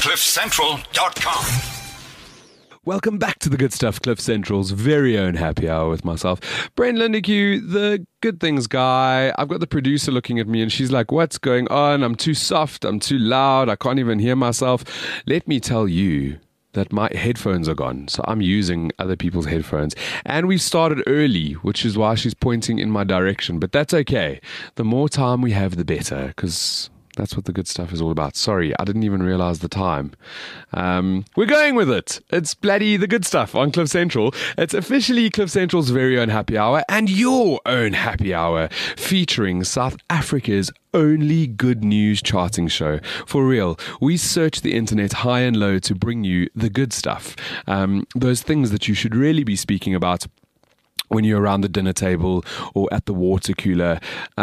CliffCentral.com. Welcome back to the good stuff, Cliff Central's very own happy hour with myself, Brent Lindeque, the good things guy. I've got the producer looking at me and she's like, what's going on? I'm too soft, I'm too loud, I can't even hear myself. Let me tell you that my headphones are gone, so I'm using other people's headphones. And we've started early, which is why she's pointing in my direction, but that's okay. The more time we have, the better, because that's what the good stuff is all about. Sorry, I didn't even realize the time. We're going with it. It's bloody the good stuff on Cliff Central. It's officially Cliff Central's very own happy hour and your own happy hour, featuring South Africa's only good news charting show. For real, we search the internet high and low to bring you the good stuff. Those things that you should really be speaking about when you're around the dinner table or at the water cooler.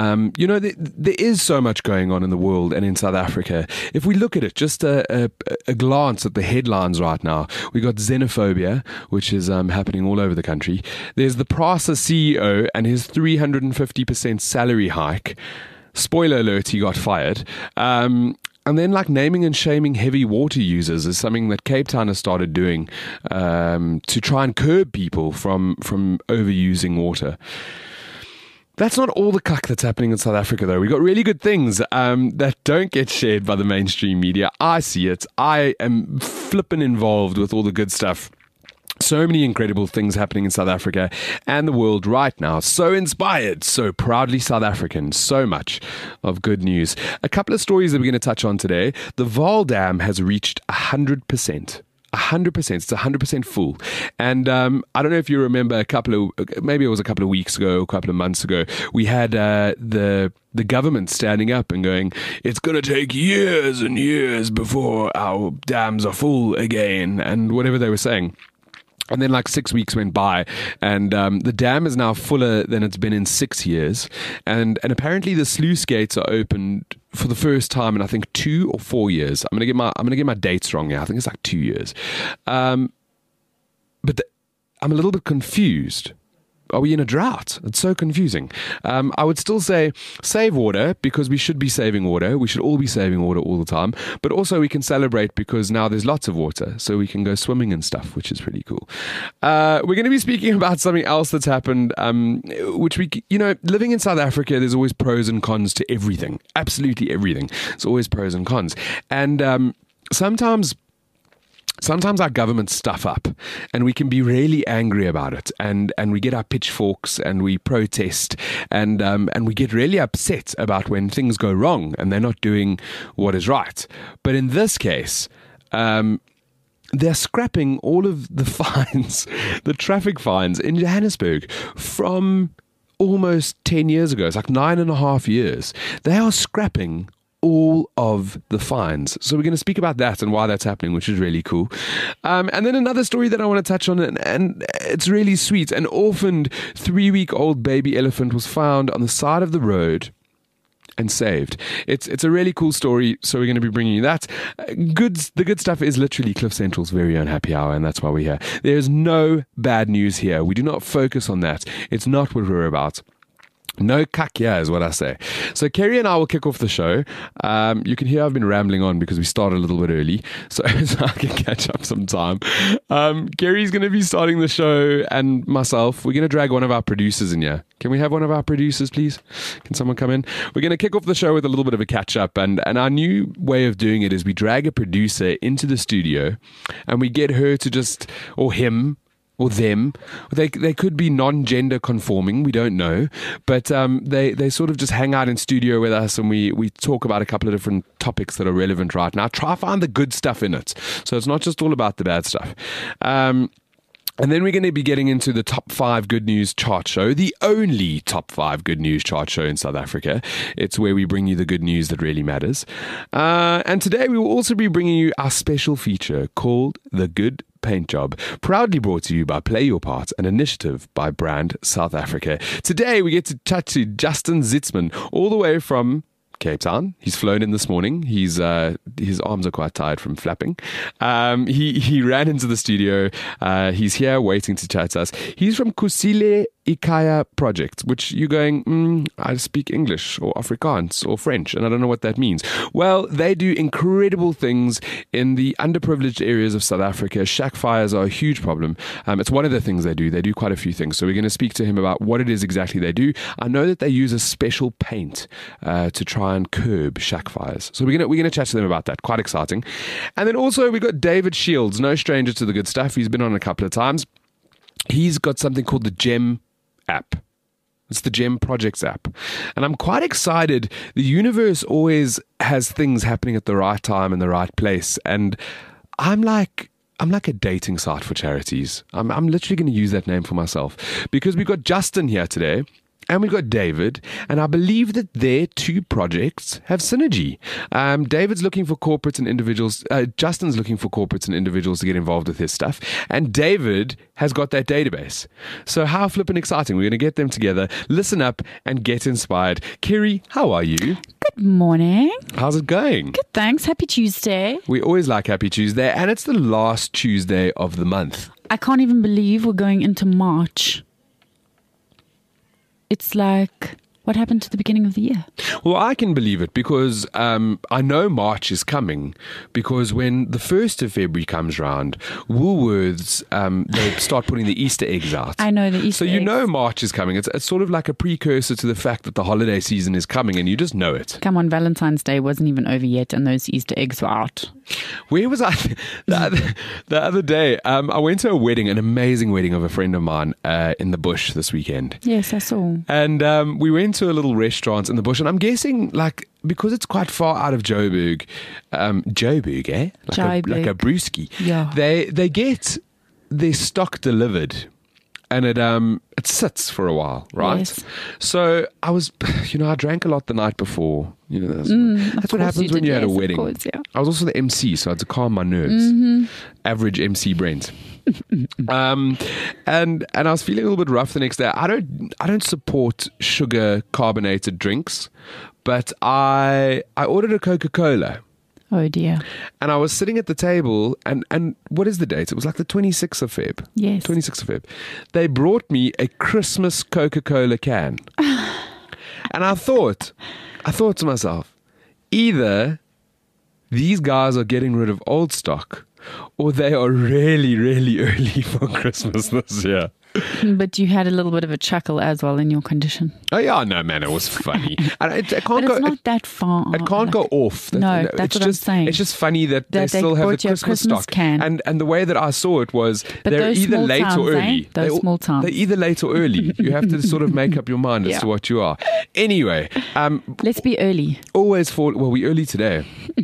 There is so much going on in the world and in South Africa. If we look at it, just a glance at the headlines right now, we got xenophobia, which is happening all over the country. There's the PRASA CEO and his 350% salary hike. Spoiler alert, he got fired. And then naming and shaming heavy water users is something that Cape Town has started doing to try and curb people from overusing water. That's not all the cuck that's happening in South Africa, though. We've got really good things that don't get shared by the mainstream media. I see it. I am flippin' involved with all the good stuff. So many incredible things happening in South Africa and the world right now. So inspired, so proudly South African. So much of good news. A couple of stories that we're going to touch on today. The Vaal Dam has reached 100%. 100%. It's 100% full. And I don't know if you remember maybe it was a couple of weeks ago, a couple of months ago, we had the government standing up and going, it's going to take years and years before our dams are full again, and whatever they were saying. And then 6 weeks went by and the dam is now fuller than it's been in 6 years. And apparently the sluice gates are opened for the first time in I think 2 or 4 years. I'm gonna get my dates wrong here. I think it's 2 years. I'm a little bit confused. Are we in a drought? It's so confusing. I would still say save water, because we should be saving water. We should all be saving water all the time. But also we can celebrate because now there's lots of water, so we can go swimming and stuff, which is pretty cool. We're going to be speaking about something else that's happened, which living in South Africa, there's always pros and cons to everything. Absolutely everything. There's always pros and cons. And sometimes our governments stuff up and we can be really angry about it, and we get our pitchforks and we protest and we get really upset about when things go wrong and they're not doing what is right. But in this case, they're scrapping all of the fines, the traffic fines in Johannesburg from almost 10 years ago. It's 9.5 years. They are scrapping all of the fines. So we're going to speak about that and why that's happening, which is really cool. And then another story that I want to touch on, and it's really sweet. An orphaned 3-week-old baby elephant was found on the side of the road and saved. It's a really cool story, so we're going to be bringing you that. The good stuff is literally Cliff Central's very own happy hour, and that's why we're here. There's no bad news here. We do not focus on that. It's not what we're about. No kakia is what I say. So Kerry and I will kick off the show. You can hear I've been rambling on because we started a little bit early, so I can catch up some time. Kerry's going to be starting the show, and myself, we're going to drag one of our producers in here. Can we have one of our producers, please? Can someone come in? We're going to kick off the show with a little bit of a catch-up, and our new way of doing it is we drag a producer into the studio, and we get her to or him, or them. They could be non-gender conforming, we don't know, but they sort of just hang out in studio with us, and we talk about a couple of different topics that are relevant right now. Try to find the good stuff in it, so it's not just all about the bad stuff. And then we're going to be getting into the top 5 good news chart show, the only top 5 good news chart show in South Africa. It's where we bring you the good news that really matters. And today we will also be bringing you our special feature called The Good Paint Job, proudly brought to you by Play Your Part, an initiative by Brand South Africa. Today we get to chat to Justin Zitzman, all the way from Cape Town. He's flown in this morning. His arms are quite tired from flapping. He ran into the studio. He's here waiting to chat to us. He's from Kusile Ikaya project, which you're going, I speak English or Afrikaans or French, and I don't know what that means. Well, they do incredible things in the underprivileged areas of South Africa. Shack fires are a huge problem. It's one of the things they do. They do quite a few things. So we're going to speak to him about what it is exactly they do. I know that they use a special paint to try and curb shack fires. So we're gonna chat to them about that. Quite exciting. And then also we've got David Shields, no stranger to the good stuff. He's been on a couple of times. He's got something called the GEM app. It's the GEM Projects app. And I'm quite excited. The universe always has things happening at the right time in the right place. And I'm like a dating site for charities. I'm literally going to use that name for myself because we've got Justin here today. And we've got David, and I believe that their two projects have synergy. David's looking for corporates and individuals. Justin's looking for corporates and individuals to get involved with his stuff. And David has got that database. So how flippin' exciting. We're going to get them together, listen up, and get inspired. Kerry, how are you? Good morning. How's it going? Good, thanks. Happy Tuesday. We always like Happy Tuesday, and it's the last Tuesday of the month. I can't even believe we're going into March. It's like, what happened to the beginning of the year? Well, I can believe it because I know March is coming because when the 1st of February comes round, Woolworths, they start putting the Easter eggs out. I know the Easter eggs. So you know March is coming. It's sort of like a precursor to the fact that the holiday season is coming and you just know it. Come on, Valentine's Day wasn't even over yet and those Easter eggs were out. Where was I the other day? I went to a wedding, an amazing wedding of a friend of mine in the bush this weekend. Yes, I saw. And we went to a little restaurant in the bush, and I'm guessing, like, because it's quite far out of Joburg, Joburg, eh? Like a brewski. Yeah. They get their stock delivered. And it sits for a while, right? Yes. So I drank a lot the night before. That's what happens when you're at a wedding. Course, yeah. I was also the MC, so I had to calm my nerves. Mm-hmm. Average MC Brent. And I was feeling a little bit rough the next day. I don't support sugar carbonated drinks, but I ordered a Coca-Cola. Oh dear. And I was sitting at the table and what is the date? It was like the 26th of Feb. Yes. 26th of Feb. They brought me a Christmas Coca-Cola can. And I thought to myself, either these guys are getting rid of old stock or they are really, really early for Christmas this year. But you had a little bit of a chuckle as well in your condition. Oh yeah, no man, it was funny. And it can't but go. It's not that far. It can't go off. No, that's what I'm saying. It's just funny that they still have the Christmas stock. Can. And the way that I saw it was but they're either late or early. Those small towns. They're either late or early. You have to sort of make up your mind as to what you are. Anyway, let's be early. Always we early today.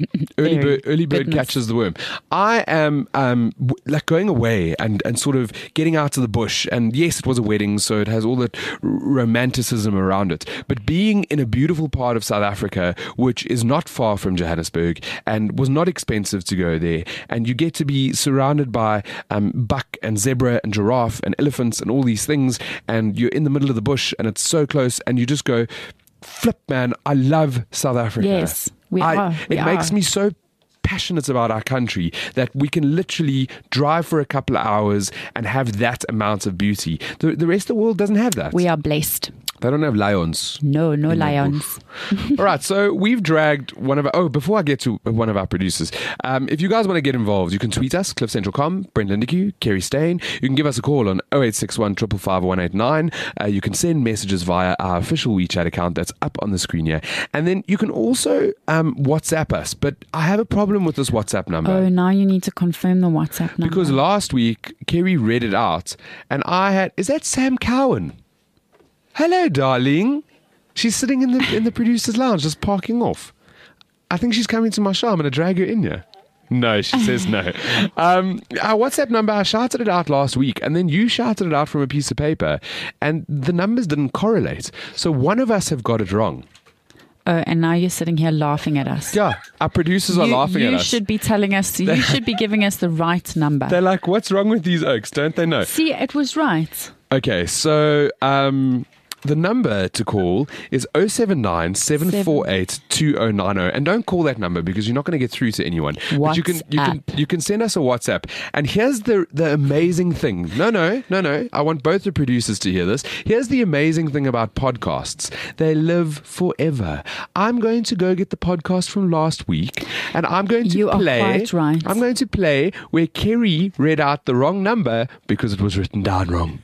Early bird catches the worm. I am like going away and sort of getting out to the bush. And yes, it was a wedding, so it has all that romanticism around it. But being in a beautiful part of South Africa, which is not far from Johannesburg and was not expensive to go there, and you get to be surrounded by buck and zebra and giraffe and elephants and all these things, and you're in the middle of the bush and it's so close, and you just go, flip, man, I love South Africa. Yes, we are. It makes me so passionate about our country that we can literally drive for a couple of hours and have that amount of beauty. The rest of the world doesn't have that. We are blessed. They don't have lions. No lions. All right, so we've dragged one of our... Oh, before I get to one of our producers, if you guys want to get involved, you can tweet us, cliffcentral.com, Brent Lindeque, Kerry Stain. You can give us a call on 0861 555 189. You can send messages via our official WeChat account that's up on the screen here. And then you can also WhatsApp us. But I have a problem with this WhatsApp number. Oh, now you need to confirm the WhatsApp number. Because last week, Kerry read it out, and I had... Is that Sam Cowan? Hello, darling. She's sitting in the producer's lounge, just parking off. I think she's coming to my show. I'm going to drag her in here. No, she says no. Our WhatsApp number, I shouted it out last week, and then you shouted it out from a piece of paper, and the numbers didn't correlate. So one of us have got it wrong. Oh, and now you're sitting here laughing at us. Yeah, our producers are laughing at us. You should be telling us, you should be giving us the right number. They're like, what's wrong with these oaks? Don't they know? See, it was right. Okay, so... The number to call is 079 748 2090. And don't call that number because you're not going to get through to anyone. But you can send us a WhatsApp. And here's the amazing thing. No. I want both the producers to hear this. Here's the amazing thing about podcasts. They live forever. I'm going to go get the podcast from last week and I'm going to play. Are quite right. I'm going to play where Kerry read out the wrong number because it was written down wrong.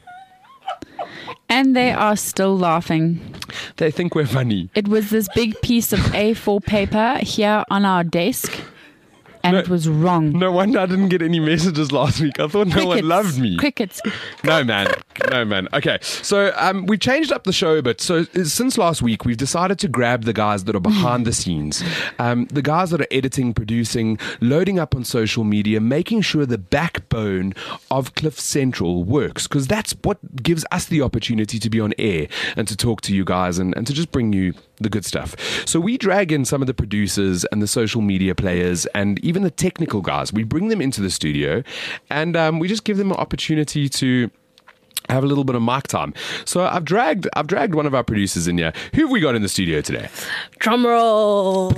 And they are still laughing. They think we're funny. It was this big piece of A4 paper here on our desk, and it was wrong. No wonder I didn't get any messages last week. I thought no one loved me. Crickets. No, man. Okay, so we changed up the show a bit. So since last week, we've decided to grab the guys that are behind the scenes. The guys that are editing, producing, loading up on social media, making sure the backbone of Cliff Central works. Because that's what gives us the opportunity to be on air and to talk to you guys and to just bring you the good stuff. So we drag in some of the producers and the social media players and even the technical guys. We bring them into the studio and we just give them an opportunity to have a little bit of mic time. So I've dragged one of our producers in here. Who have we got in the studio today? Drum roll.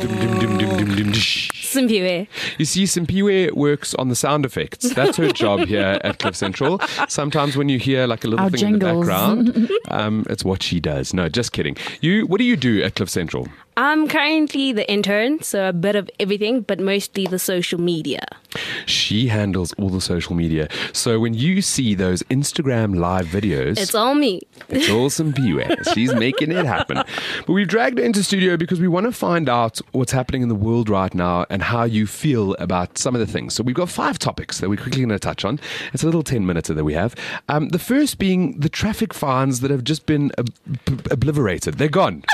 Simpiwe. You see, Simpiwe works on the sound effects. That's her job here at Cliff Central. Sometimes when you hear like a little thing jingles in the background, it's what she does. No, just kidding. What do you do at Cliff Central? I'm currently the intern, so a bit of everything, but mostly the social media. She handles all the social media. So when you see those Instagram live videos, it's all me. It's all Simpiwe. She's making it happen. But we've dragged her into studio because we want to find out what's happening in the world right now and how you feel about some of the things. So we've got 5 topics that we're quickly going to touch on. It's a little 10-minute that we have. The first being the traffic fines that have just been obliterated. They're gone.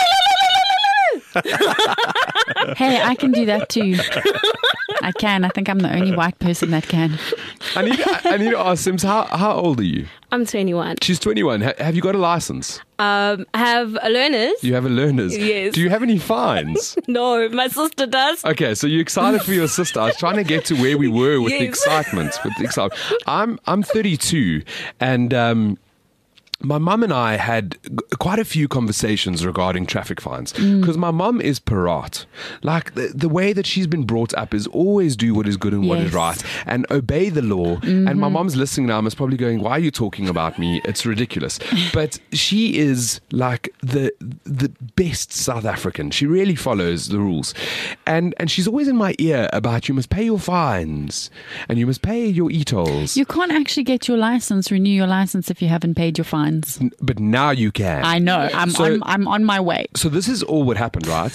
Hey, I can do that too. I can. I think I'm the only white person that can. I need to ask Sims, how old are you? I'm 21. She's 21. Have you got a license? I have a learner's. You have a learner's? Yes. Do you have any fines? No, my sister does. Okay, so you're excited for your sister. I was trying to get to where we were with the excitement. I'm 32 and my mum and I had quite a few conversations regarding traffic fines because my mum is Parat. Like the way that she's been brought up is always do what is good and what is right and obey the law. And my mum's listening now and is probably going, why are you talking about me? It's ridiculous. But she is like the best South African. She really follows the rules. And she's always in my ear about you must pay your fines and you must pay your e-tolls. You can't actually get your license, renew your license if you haven't paid your fines. But now you can. I know. I'm on my way. So this is all what happened, right?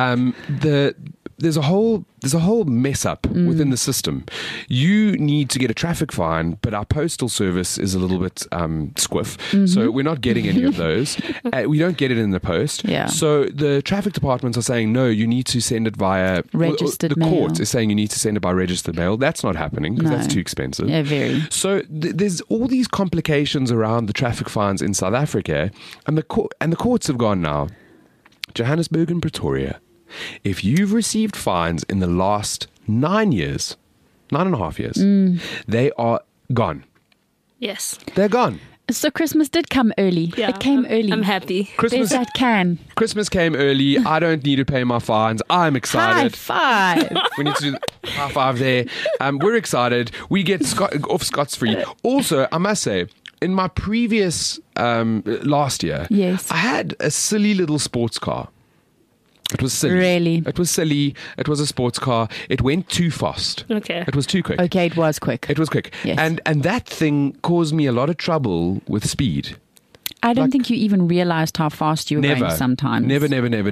There's a whole mess up within the system. You need to get a traffic fine, but our postal service is a little bit squiff. So we're not getting any of those. We don't get it in the post. Yeah. So the traffic departments are saying, no, you need to send it via registered mail. The court is saying you need to send it by registered mail. That's not happening because that's too expensive. Yeah, very. So there's all these complications around the traffic fines in South Africa, and the courts have gone now. Johannesburg and Pretoria. If you've received fines in the last 9 years, 9.5 years, they are gone. Yes. They're gone. So Christmas did come early. Yeah, it came early. I'm happy. There's that can. Christmas came early. I don't need to pay my fines. I'm excited. High five. We need to do high five there. We're excited. We get off scot-free. Also, I must say, in my previous last year, yes, I had a silly little sports car. It was silly. Really? It was silly. It was a sports car. It went too fast. Okay. It was too quick. Okay, it was quick. It was quick. Yes. And that thing caused me a lot of trouble with speed. I don't think you even realized how fast you were going sometimes. Never.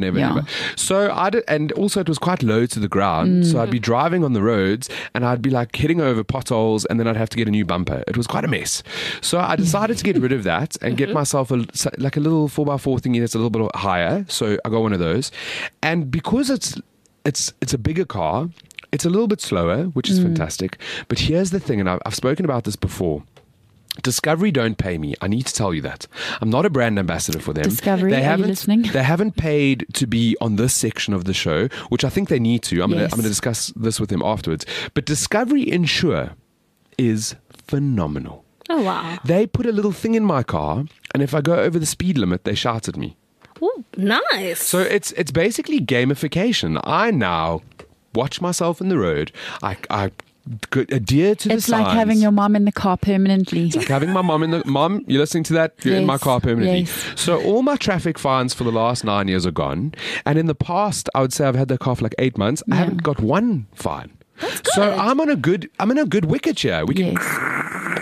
So I did, and also it was quite low to the ground. So I'd be driving on the roads and I'd be like hitting over potholes and then I'd have to get a new bumper. It was quite a mess. So I decided to get rid of that and get myself a little 4x4 thingy that's a little bit higher. So I got one of those. And because it's a bigger car, it's a little bit slower, which is fantastic. But here's the thing, and I've spoken about this before. Discovery don't pay me. I need to tell you that. I'm not a brand ambassador for them. Discovery, are you listening? They haven't paid to be on this section of the show, which I think they need to. I'm going to discuss this with them afterwards. But Discovery Insure is phenomenal. Oh, wow. They put a little thing in my car, and if I go over the speed limit, they shout at me. Ooh, nice. So it's basically gamification. I now watch myself in the road. I adhere to the signs. It's like having your mom in the car permanently. It's like having my mom Mom, you're listening to that? You're in my Yes, car permanently. yes. So all my traffic fines for the last 9 years are gone. And in the past, I would say I've had the car for like 8 months. I Yeah. haven't got one fine. That's good. So I'm in a good wicket here. We can Yes.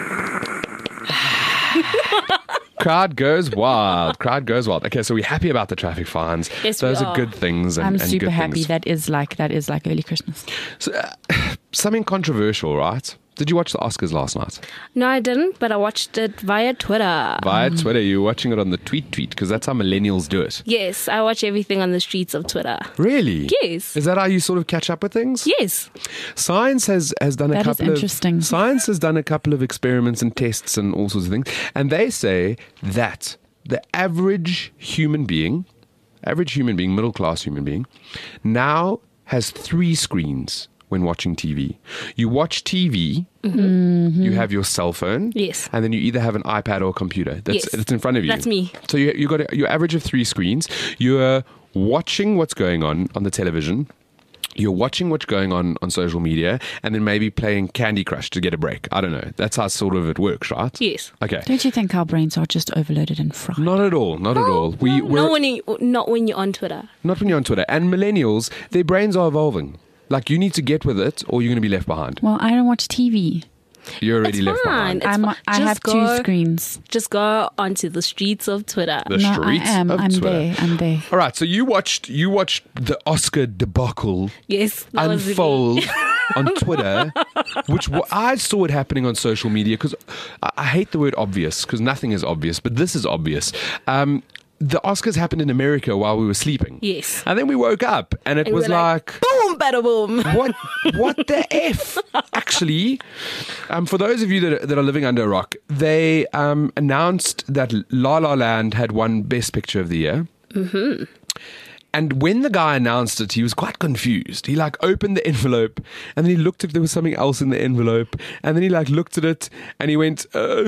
Crowd goes wild. Crowd goes wild. Okay, so we're happy about the traffic fines. Yes, Those we are are. good things. And, I'm and super good happy. things. That is like early Christmas. So, something controversial, right? Did you watch the Oscars last night? No, I didn't, but I watched it via Twitter. Via Twitter, you were watching it on the tweet, because that's how millennials do it. Yes, I watch everything on the streets of Twitter. Really? Yes. Is that how you sort of catch up with things? Yes. Science has done a That is couple of interesting. Science has done a couple of experiments and tests and all sorts of things, and they say that the average human being, middle class human being, now has 3 screens when watching TV. You watch TV, you have your cell phone, Yes. and then you either have an iPad or a computer. Yes. It's in front of you. That's me. So you got your average of 3 screens. You're watching what's going on the television. You're watching what's going on social media, and then maybe playing Candy Crush to get a break. I don't know. That's how sort of it works, right? Yes. Okay. Don't you think our brains are just overloaded and fried? Not at all. Not at all. Not when you're on Twitter. Not when you're on Twitter. And millennials, their brains are evolving. Like, you need to get with it, or you're going to be left behind. Well, I don't watch TV. You're already It's left fine. behind. It's I Just have 2 go- screens. Just go onto the streets of Twitter. The No, I streets am. of I'm Twitter. there. I'm there. All right, so you watched the Oscar debacle Yes. that was really- unfold on Twitter, which I saw it happening on social media, because I hate the word obvious, because nothing is obvious, but this is obvious. The Oscars happened in America while we were sleeping. Yes. And then we woke up, and it And we was were like boom, bada boom. what the F? Actually, for those of you that are living under a rock, they announced that La La Land had won Best Picture of the Year. Mm-hmm. And when the guy announced it, he was quite confused. He opened the envelope, and then he looked if there was something else in the envelope, and then he looked at it, and he went,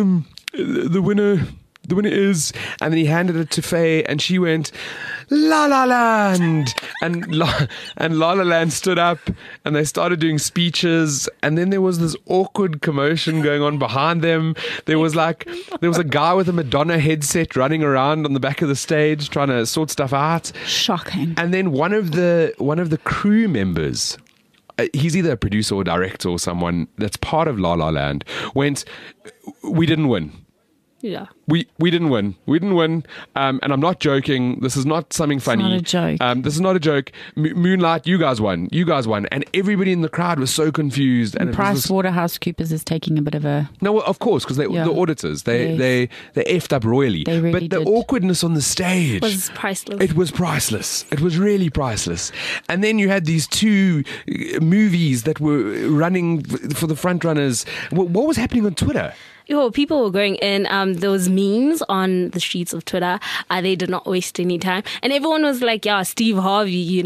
the winner is, and then he handed it to Faye, and she went, La La Land, and La La Land stood up, and they started doing speeches, and then there was this awkward commotion going on behind them. There was a guy with a Madonna headset running around on the back of the stage trying to sort stuff out, Shocking. and then one of the crew members, he's either a producer or director or someone that's part of La La Land, went, we didn't win. Yeah. We didn't win. We didn't win. And I'm not joking. This is not something funny. not a joke. This is not a joke. Moonlight, you guys won. You guys won. And everybody in the crowd was so confused. And Price Waterhouse Coopers is taking a bit of a... no, of course, because Yeah. the auditors, they effed up royally. They really but the did. awkwardness on the stage Was priceless. It was priceless. It was really priceless. And then you had these 2 movies that were running for the front runners. What was happening on Twitter? People were going in. There was memes on the streets of Twitter. They did not waste any time, and everyone was like, "Yeah, Steve Harvey."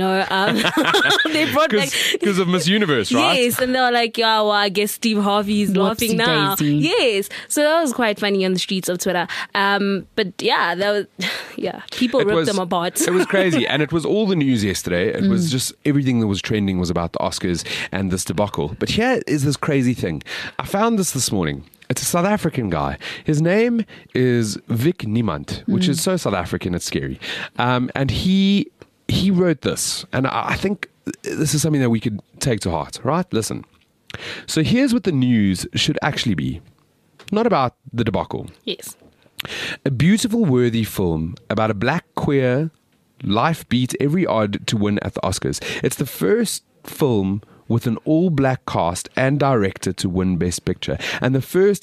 They brought back. Because of Miss Universe, right? Yes, and they were like, "Yeah, well, I guess Steve Harvey is laughing now." Whoopsie-daisy. Yes, so that was quite funny on the streets of Twitter. But yeah, that was people ripped them apart. It was crazy, and it was all the news yesterday. It was just everything that was trending was about the Oscars and this debacle. But here is this crazy thing. I found this morning. It's a South African guy. His name is Vic Niemand, which is so South African, it's scary. And he wrote this, and I think this is something that we could take to heart, right? Listen. So here's what the news should actually be. Not about the debacle. Yes. A beautiful, worthy film about a black queer life beat every odd to win at the Oscars. It's the first film with an all-black cast and director to win Best Picture, and the first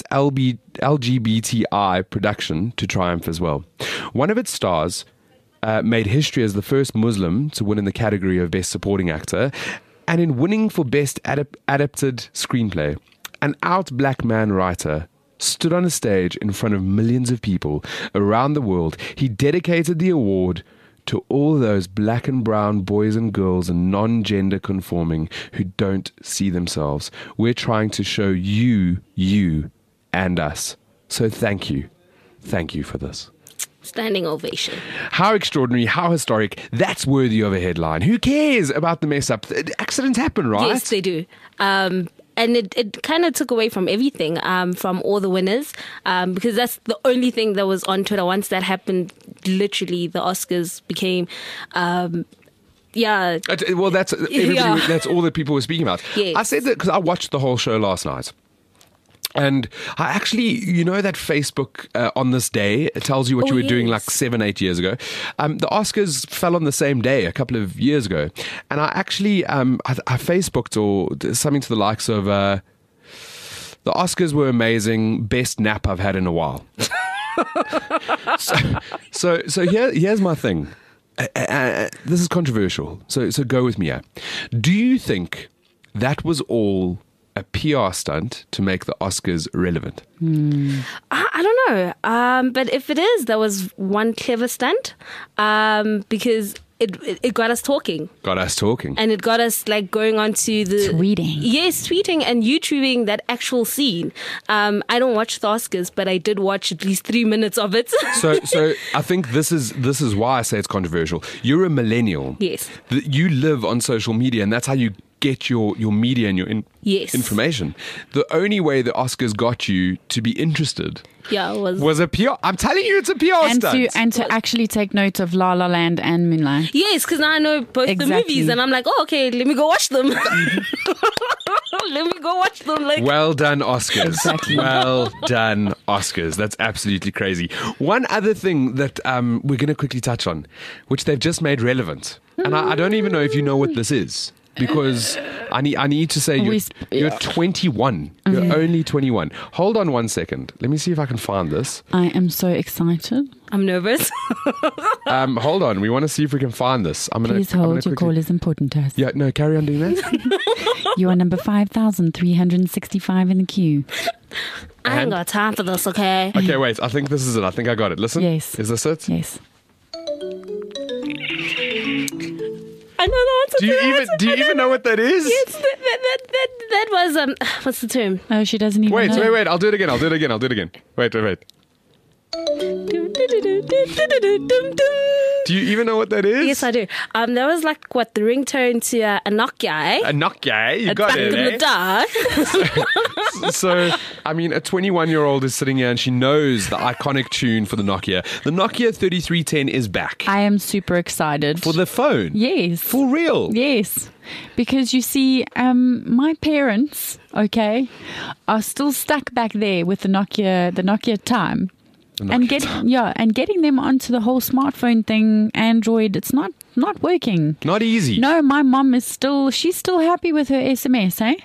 LGBTI production to triumph as well. One of its stars made history as the first Muslim to win in the category of Best Supporting Actor, and in winning for Best Adapted Screenplay. An out black man writer stood on a stage in front of millions of people around the world. He dedicated the award to all those black and brown boys and girls and non-gender conforming who don't see themselves. We're trying to show you and us So thank you. Thank you for this. Standing ovation. How extraordinary, how historic. That's worthy of a headline. Who cares about the mess up? Accidents happen, right? Yes, they do. And it kind of took away from everything, from all the winners, because that's the only thing that was on Twitter. Once that happened, literally the Oscars became, yeah. Well, that's everybody. Yeah. That's all that people were speaking about. Yes. I said that because I watched the whole show last night. And I actually, you know that Facebook on this day, it tells you what you were doing like 7-8 years ago. The Oscars fell on the same day a couple of years ago. And I actually, I Facebooked or something to the likes of, the Oscars were amazing, best nap I've had in a while. So here's my thing. This is controversial. So go with me here. Do you think that was all a PR stunt to make the Oscars relevant? I don't know. But if it is, that was one clever stunt, because it got us talking. Got us talking. And it got us like going on to the Tweeting. Yes, tweeting and YouTubing that actual scene. I don't watch the Oscars, but I did watch at least 3 minutes of it. So I think this is why I say it's controversial. You're a millennial. Yes. You live on social media, and that's how you get your media and your Yes. information. The only way the Oscars got you to be interested Yeah, it was. was a PR. I'm telling you, it's a PR stunt. And to actually take note of La La Land and Moonlight. Yes, because now I know both Exactly. the movies, and I'm like, oh, okay, let me go watch them. Let me go watch them. Like, Well done, Oscars. Exactly. Well done, Oscars. That's absolutely crazy. One other thing that we're going to quickly touch on, which they've just made relevant, and I don't even know if you know what this is. Because I need to say you're 21. You're only 21. Hold on 1 second. Let me see if I can find this. I am so excited. I'm nervous. Hold on. We want to see if we can find this. Please hold. Your call is important to us. Yeah, no, carry on doing that. You are number 5,365 in the queue. I ain't got time for this, okay? Okay, wait. I think this is it. I think I got it. Listen. Yes. Is this it? Yes. I know the answer Do you to that. even know what that is? Yes, that was what's the term? Oh, she doesn't even know. Wait. I'll do it again. Wait. Do you even know what that is? Yes, I do. That was like what the ringtone to a Nokia, eh? A Nokia. You got Back it. in Eh? the dark. So, I mean, a 21-year-old is sitting here and she knows the iconic tune for the Nokia. The Nokia 3310 is back. I am super excited. For the phone? Yes. For real? Yes. Because you see, my parents, okay, are still stuck back there with the Nokia time. And getting them onto the whole smartphone thing, Android, it's not working. Not easy. No, my mom she's still happy with her SMS, eh?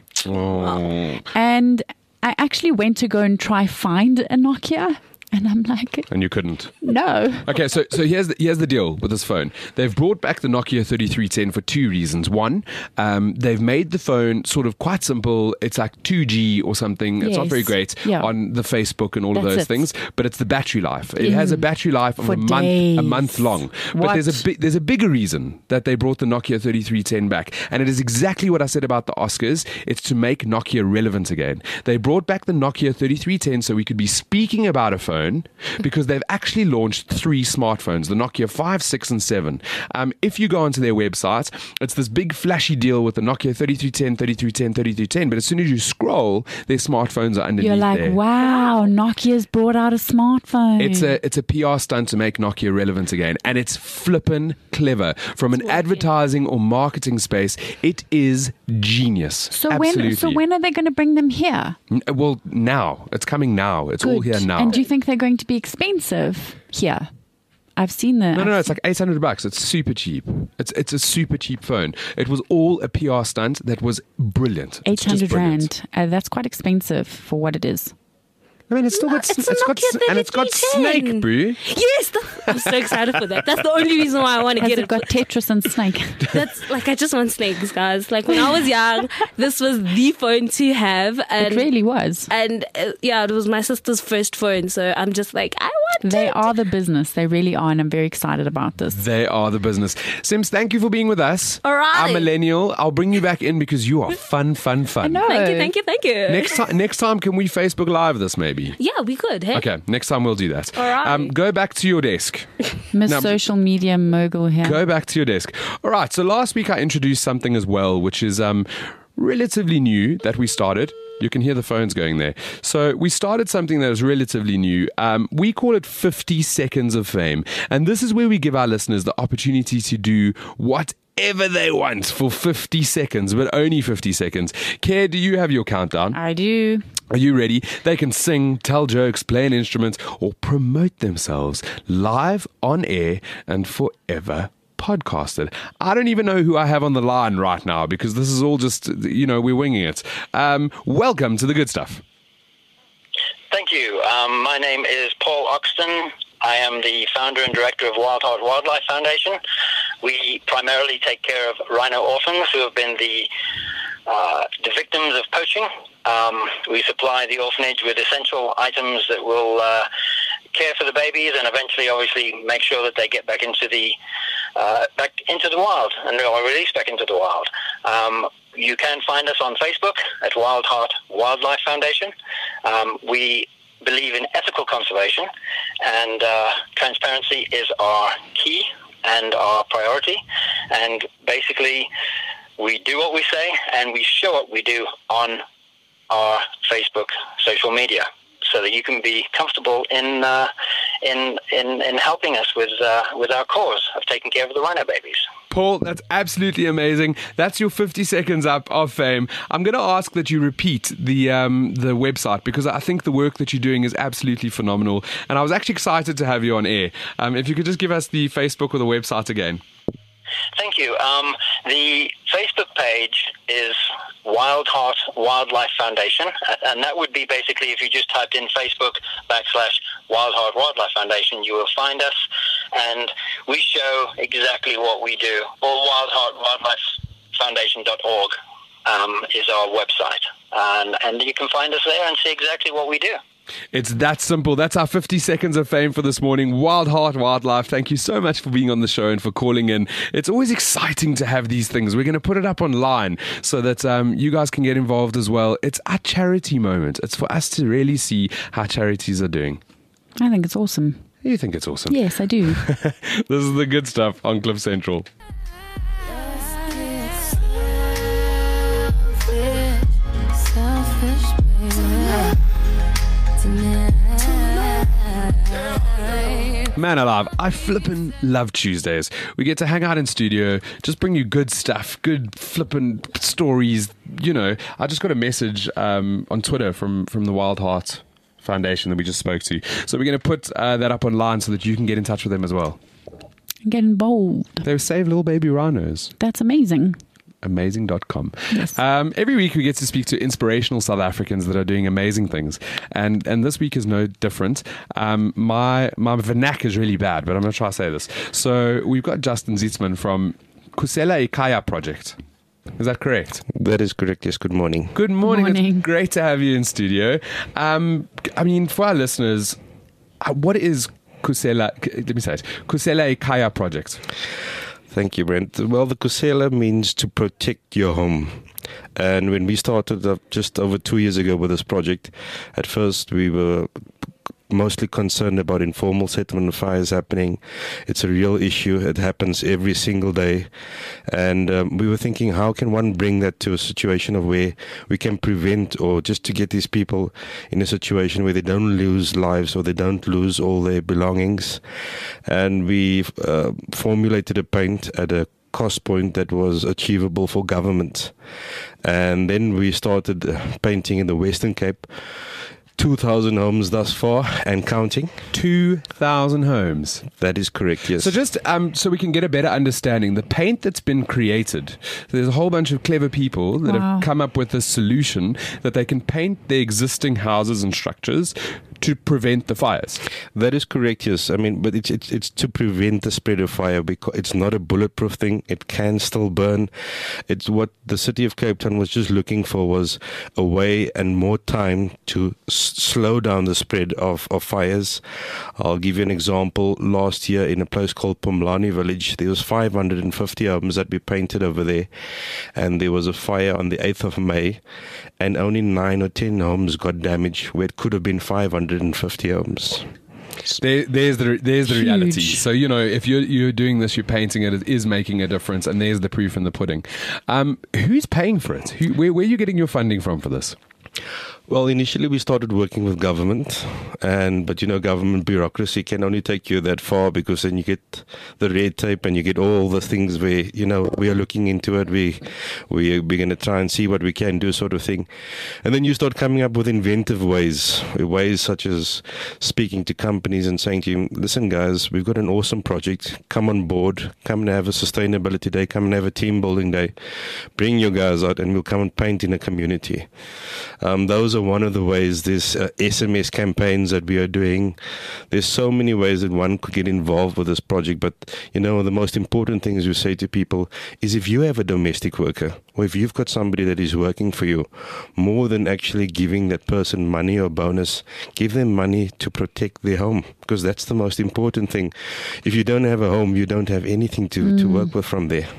Oh. And I actually went to go and try find a Nokia, and I'm like, And you couldn't. no. Okay, so here's the deal with this phone. They've brought back the Nokia 3310 for two reasons. One, they've made the phone sort of quite simple. It's like 2G or something. It's not Yes. very great Yeah. on the Facebook and all of That's those it. things. But it's the battery life. It has a battery life of For a days. month long. But What? there's a bigger reason that they brought the Nokia 3310 back, and it is exactly what I said about the Oscars. It's to make Nokia relevant again. They brought back the Nokia 3310 so we could be speaking about a phone because they've actually launched 3 smartphones, the Nokia 5, 6, and 7. If you go onto their website, it's this big flashy deal with the Nokia 3310, 3310, 3310, but as soon as you scroll, their smartphones are underneath You're like, there. wow, Nokia's brought out a smartphone. It's a PR stunt to make Nokia relevant again, and it's flippin' clever. From an advertising or marketing space, it is genius. Absolutely. when are they going to bring them here? Well, now. It's coming now. It's all here now. And do you think they're going to be expensive here? I've seen the. No, it's like $800. It's super cheap. It's a super cheap phone. It was all a PR stunt that was brilliant. It's just 800 brilliant. rand. That's quite expensive for what it is. I mean, it's still got It's a Nokia and it's got 3310. Snake, boo. Yes, I'm so excited for that. That's the only reason why I want to Has get it it. got Tetris and Snake? That's like, I just want snakes, guys. Like when I was young, this was the phone to have, It and really was. it was my sister's first phone. So I'm just like, I want They it. are the business. They really are, and I'm very excited about this. They are the business. Sims, thank you for being with us. All right. I'm millennial. I'll bring you back in because you are fun. I know. Thank you. Next time, can we Facebook Live this maybe? maybe. Yeah, we could. Hey? Okay, next time we'll do that. All right. Go back to your desk. Miss Now- Social Media Mogul here. Go back to your desk. All right, so last week I introduced something as well, which is relatively new that we started. You can hear the phones going there. So we started something that is relatively new. We call it 50 Seconds of Fame. And this is where we give our listeners the opportunity to do whatever they want for 50 seconds, but only 50 seconds. Care, do you have your countdown? I do. Are you ready? They can sing, tell jokes, play an instrument, or promote themselves live on air and forever podcasted. I don't even know who I have on the line right now because this is all just, we're winging it. Welcome to the good stuff. Thank you. My name is Paul Oxton. I am the founder and director of Wild Heart Wildlife Foundation. We primarily take care of rhino orphans who have been the victims of poaching. We supply the orphanage with essential items that will care for the babies and eventually, obviously, make sure that they get back into the wild and are released back into the wild. You can find us on Facebook at Wild Heart Wildlife Foundation. We believe in ethical conservation, and transparency is our key and our priority. And basically, we do what we say and we show what we do on our Facebook social media, so that you can be comfortable in helping us with our cause of taking care of the rhino babies. Paul, that's absolutely amazing. That's your 50 seconds up of fame. I'm going to ask that you repeat the website because I think the work that you're doing is absolutely phenomenal. And I was actually excited to have you on air. If you could just give us the Facebook or the website again. Thank you. The Facebook page is Wild Heart Wildlife Foundation, and that would be basically if you just typed in Facebook/Wild Heart Wildlife Foundation, you will find us, and we show exactly what we do. Or wildheartwildlifefoundation.org is our website, and you can find us there and see exactly what we do. It's that simple. That's our 50 seconds of fame for this morning. Wild Heart Wildlife, thank you so much for being on the show and for calling in. It's always exciting to have these things. We're going to put it up online so that you guys can get involved as well. It's a charity moment. It's for us to really see how charities are doing. I think it's awesome. You think it's awesome? Yes, I do. This is the good stuff on Cliff Central. Man alive, I flippin' love Tuesdays. We get to hang out in studio, just bring you good stuff, good flippin' stories. I just got a message on Twitter from the Wild Heart Foundation that we just spoke to. So we're going to put that up online so that you can get in touch with them as well. Get involved. They save little baby rhinos. That's amazing. Amazing.com. Yes. Every week we get to speak to inspirational South Africans that are doing amazing things. And this week is no different. My vernac is really bad, but I'm going to try to say this. So we've got Justin Zietsman from Khusela Ekhaya Project. Is that correct? That is correct, yes. Good morning. Good morning. Morning. It's great to have you in studio. For our listeners, what is Khusela Ekhaya Project? Thank you, Brent. Well, the Khusela means to protect your home. And when we started up just over 2 years ago with this project, at first we were mostly concerned about informal settlement fires happening. It's a real issue. It happens every single day. And we were thinking, how can one bring that to a situation of where we can prevent, or just to get these people in a situation where they don't lose lives or they don't lose all their belongings. And we formulated a paint at a cost point that was achievable for government. And then we started painting in the Western Cape. 2,000 homes thus far and counting. 2,000 homes. That is correct, yes. So just so we can get a better understanding, the paint that's been created, there's a whole bunch of clever people that have come up with a solution that they can paint their existing houses and structures to prevent the fires. That is correct, yes. I mean, but it's to prevent the spread of fire, because it's not a bulletproof thing. It can still burn. It's what the city of Cape Town was just looking for, was a way and more time to slow down the spread of fires. I'll give you an example. Last year in a place called Pumlani Village, there was 550 homes that we painted over there, and there was a fire on the 8th of May, and only 9 or 10 homes got damaged, where it could have been 550 homes. There's the reality. So, you know, if you're doing this, you're painting it is making a difference, and there's the proof in the pudding. Who's paying for it? Where are you getting your funding from for this? Well, initially we started working with government, but you know, government bureaucracy can only take you that far, because then you get the red tape and you get all the things where, you know, we are looking into it. We're going to try and see what we can do, sort of thing. And then you start coming up with inventive ways such as speaking to companies and saying to them, listen guys, we've got an awesome project. Come on board, come and have a sustainability day, come and have a team building day. Bring your guys out and we'll come and paint in a community. Those are one of the ways. There's SMS campaigns that we are doing. There's so many ways that one could get involved with this project. But, you know, the most important thing, as we say to people, is if you have a domestic worker, or if you've got somebody that is working for you, more than actually giving that person money or bonus, give them money to protect their home, because that's the most important thing. If you don't have a home, you don't have anything to work with from there.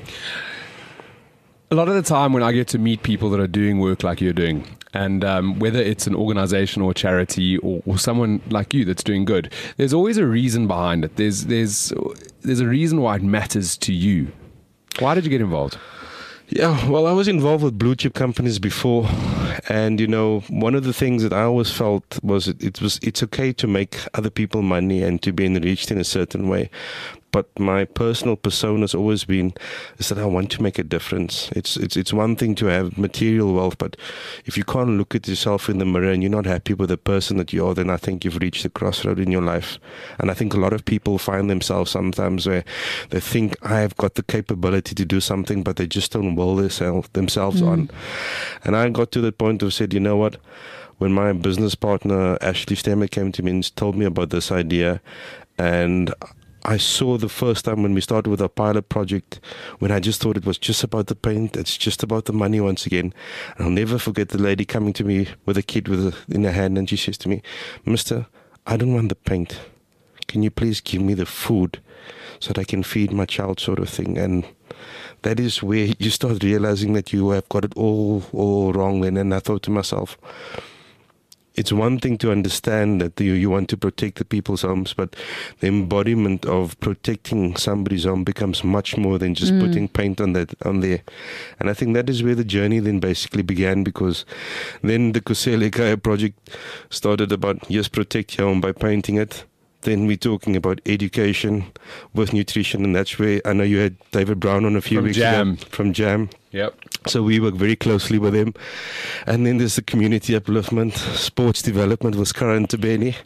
A lot of the time when I get to meet people that are doing work like you're doing, and whether it's an organization or charity or someone like you that's doing good, there's always a reason behind it. There's a reason why it matters to you. Why did you get involved? Yeah, well, I was involved with blue chip companies before, and you know, one of the things that I always felt was it's okay to make other people money and to be enriched in a certain way. But my personal persona has always been is that I want to make a difference. It's one thing to have material wealth, but if you can't look at yourself in the mirror and you're not happy with the person that you are, then I think you've reached a crossroad in your life. And I think a lot of people find themselves sometimes where they think I have got the capability to do something, but they just don't will themselves on. And I got to the point of said, you know what? When my business partner Ashley Stemmer came to me and told me about this idea, and I saw the first time when we started with our pilot project, when I just thought it was just about the paint, it's just about the money once again. And I'll never forget the lady coming to me with a kid in her hand, and she says to me, Mister, I don't want the paint. Can you please give me the food so that I can feed my child, sort of thing? And that is where you start realizing that you have got it all wrong then. And I thought to myself, it's one thing to understand that you want to protect the people's homes, but the embodiment of protecting somebody's home becomes much more than just putting paint on there. And I think that is where the journey then basically began, because then the Kusile Kaya project started about, yes, protect your home by painting it. Then we're talking about education with nutrition, and that's where I know you had David Brown on a few weeks ago from JAM. Yep. So we work very closely with him. And then there's the community upliftment, sports development with Karan Tabeni.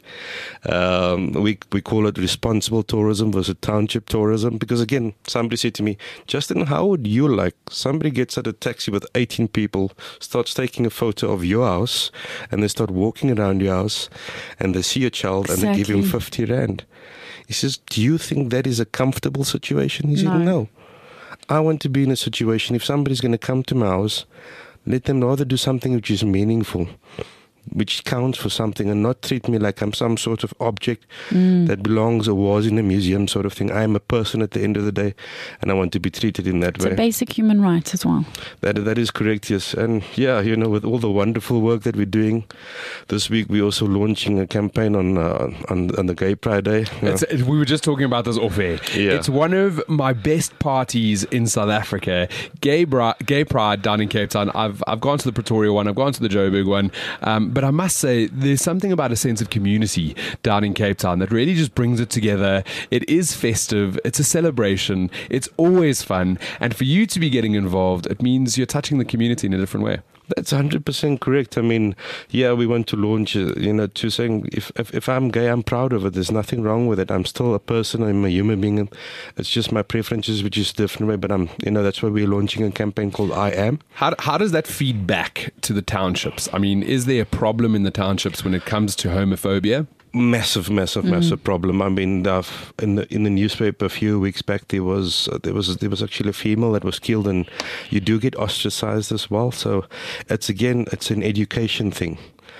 We call it responsible tourism versus township tourism. Because again, somebody said to me, Justin, how would you like somebody gets out a taxi with 18 people, starts taking a photo of your house, and they start walking around your house, and they see a child and they give him 50 Rand. He says, do you think that is a comfortable situation? He said, no. I want to be in a situation, if somebody's going to come to my house, let them rather do something which is meaningful, which counts for something, and not treat me like I'm some sort of object that belongs or was in a museum, sort of thing. I am a person at the end of the day, and I want to be treated in that way. It's a basic human right as well. That is correct, yes. And yeah, you know, with all the wonderful work that we're doing, this week we're also launching a campaign on the Gay Pride Day. We were just talking about this off air. Yeah. It's one of my best parties in South Africa. Gay Pride down in Cape Town. I've gone to the Pretoria one, I've gone to the Joburg one, but I must say, there's something about a sense of community down in Cape Town that really just brings it together. It is festive. It's a celebration. It's always fun. And for you to be getting involved, it means you're touching the community in a different way. That's 100% correct. I mean, yeah, we want to launch, to saying if I'm gay, I'm proud of it. There's nothing wrong with it. I'm still a person. I'm a human being. It's just my preferences, which is different way. But that's why we're launching a campaign called I Am. How does that feed back to the townships? I mean, is there a problem in the townships when it comes to homophobia? Massive problem. I mean, in the newspaper a few weeks back, there was actually a female that was killed, and you do get ostracized as well. So it's an education thing.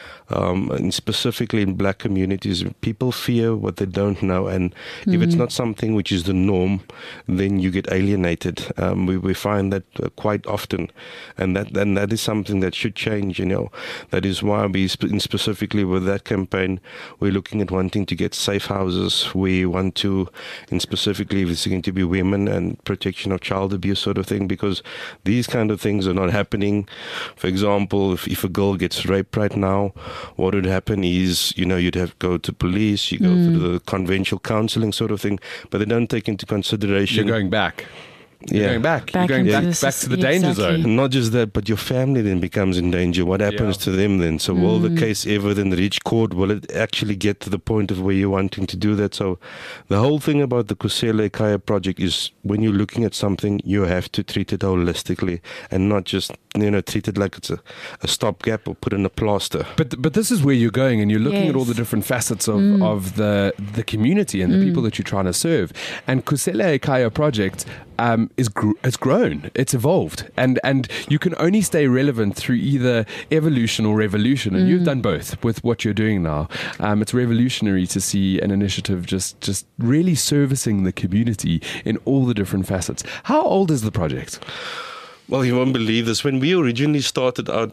And specifically in black communities, people fear what they don't know, and if it's not something which is the norm, then you get alienated. We find that quite often, and that is something that should change. That is why specifically with that campaign, we're looking at wanting to get safe houses. We want to, and specifically if it's going to be women and protection of child abuse sort of thing, because these kind of things are not happening. For example, if a girl gets raped right now, what would happen is, you'd have to go to police, you go through the conventional counseling sort of thing, but they don't take into consideration. You're going back. You're going back to the danger zone. Not just that, but your family then becomes in danger. What happens to them then? So will the case ever then reach court? Will it actually get to the point of where you're wanting to do that? So the whole thing about the Kusela Ekhaya project is when you're looking at something, you have to treat it holistically and not just treat it like it's a stopgap or put in a plaster. But this is where you're going, and you're looking at all the different facets of the community and the people that you're trying to serve. And Kusela Ekhaya project it's grown, it's evolved, and you can only stay relevant through either evolution or revolution, and you've done both with what you're doing now. It's revolutionary to see an initiative just really servicing the community in all the different facets. How old is the project? Well, you won't believe this. When we originally started out,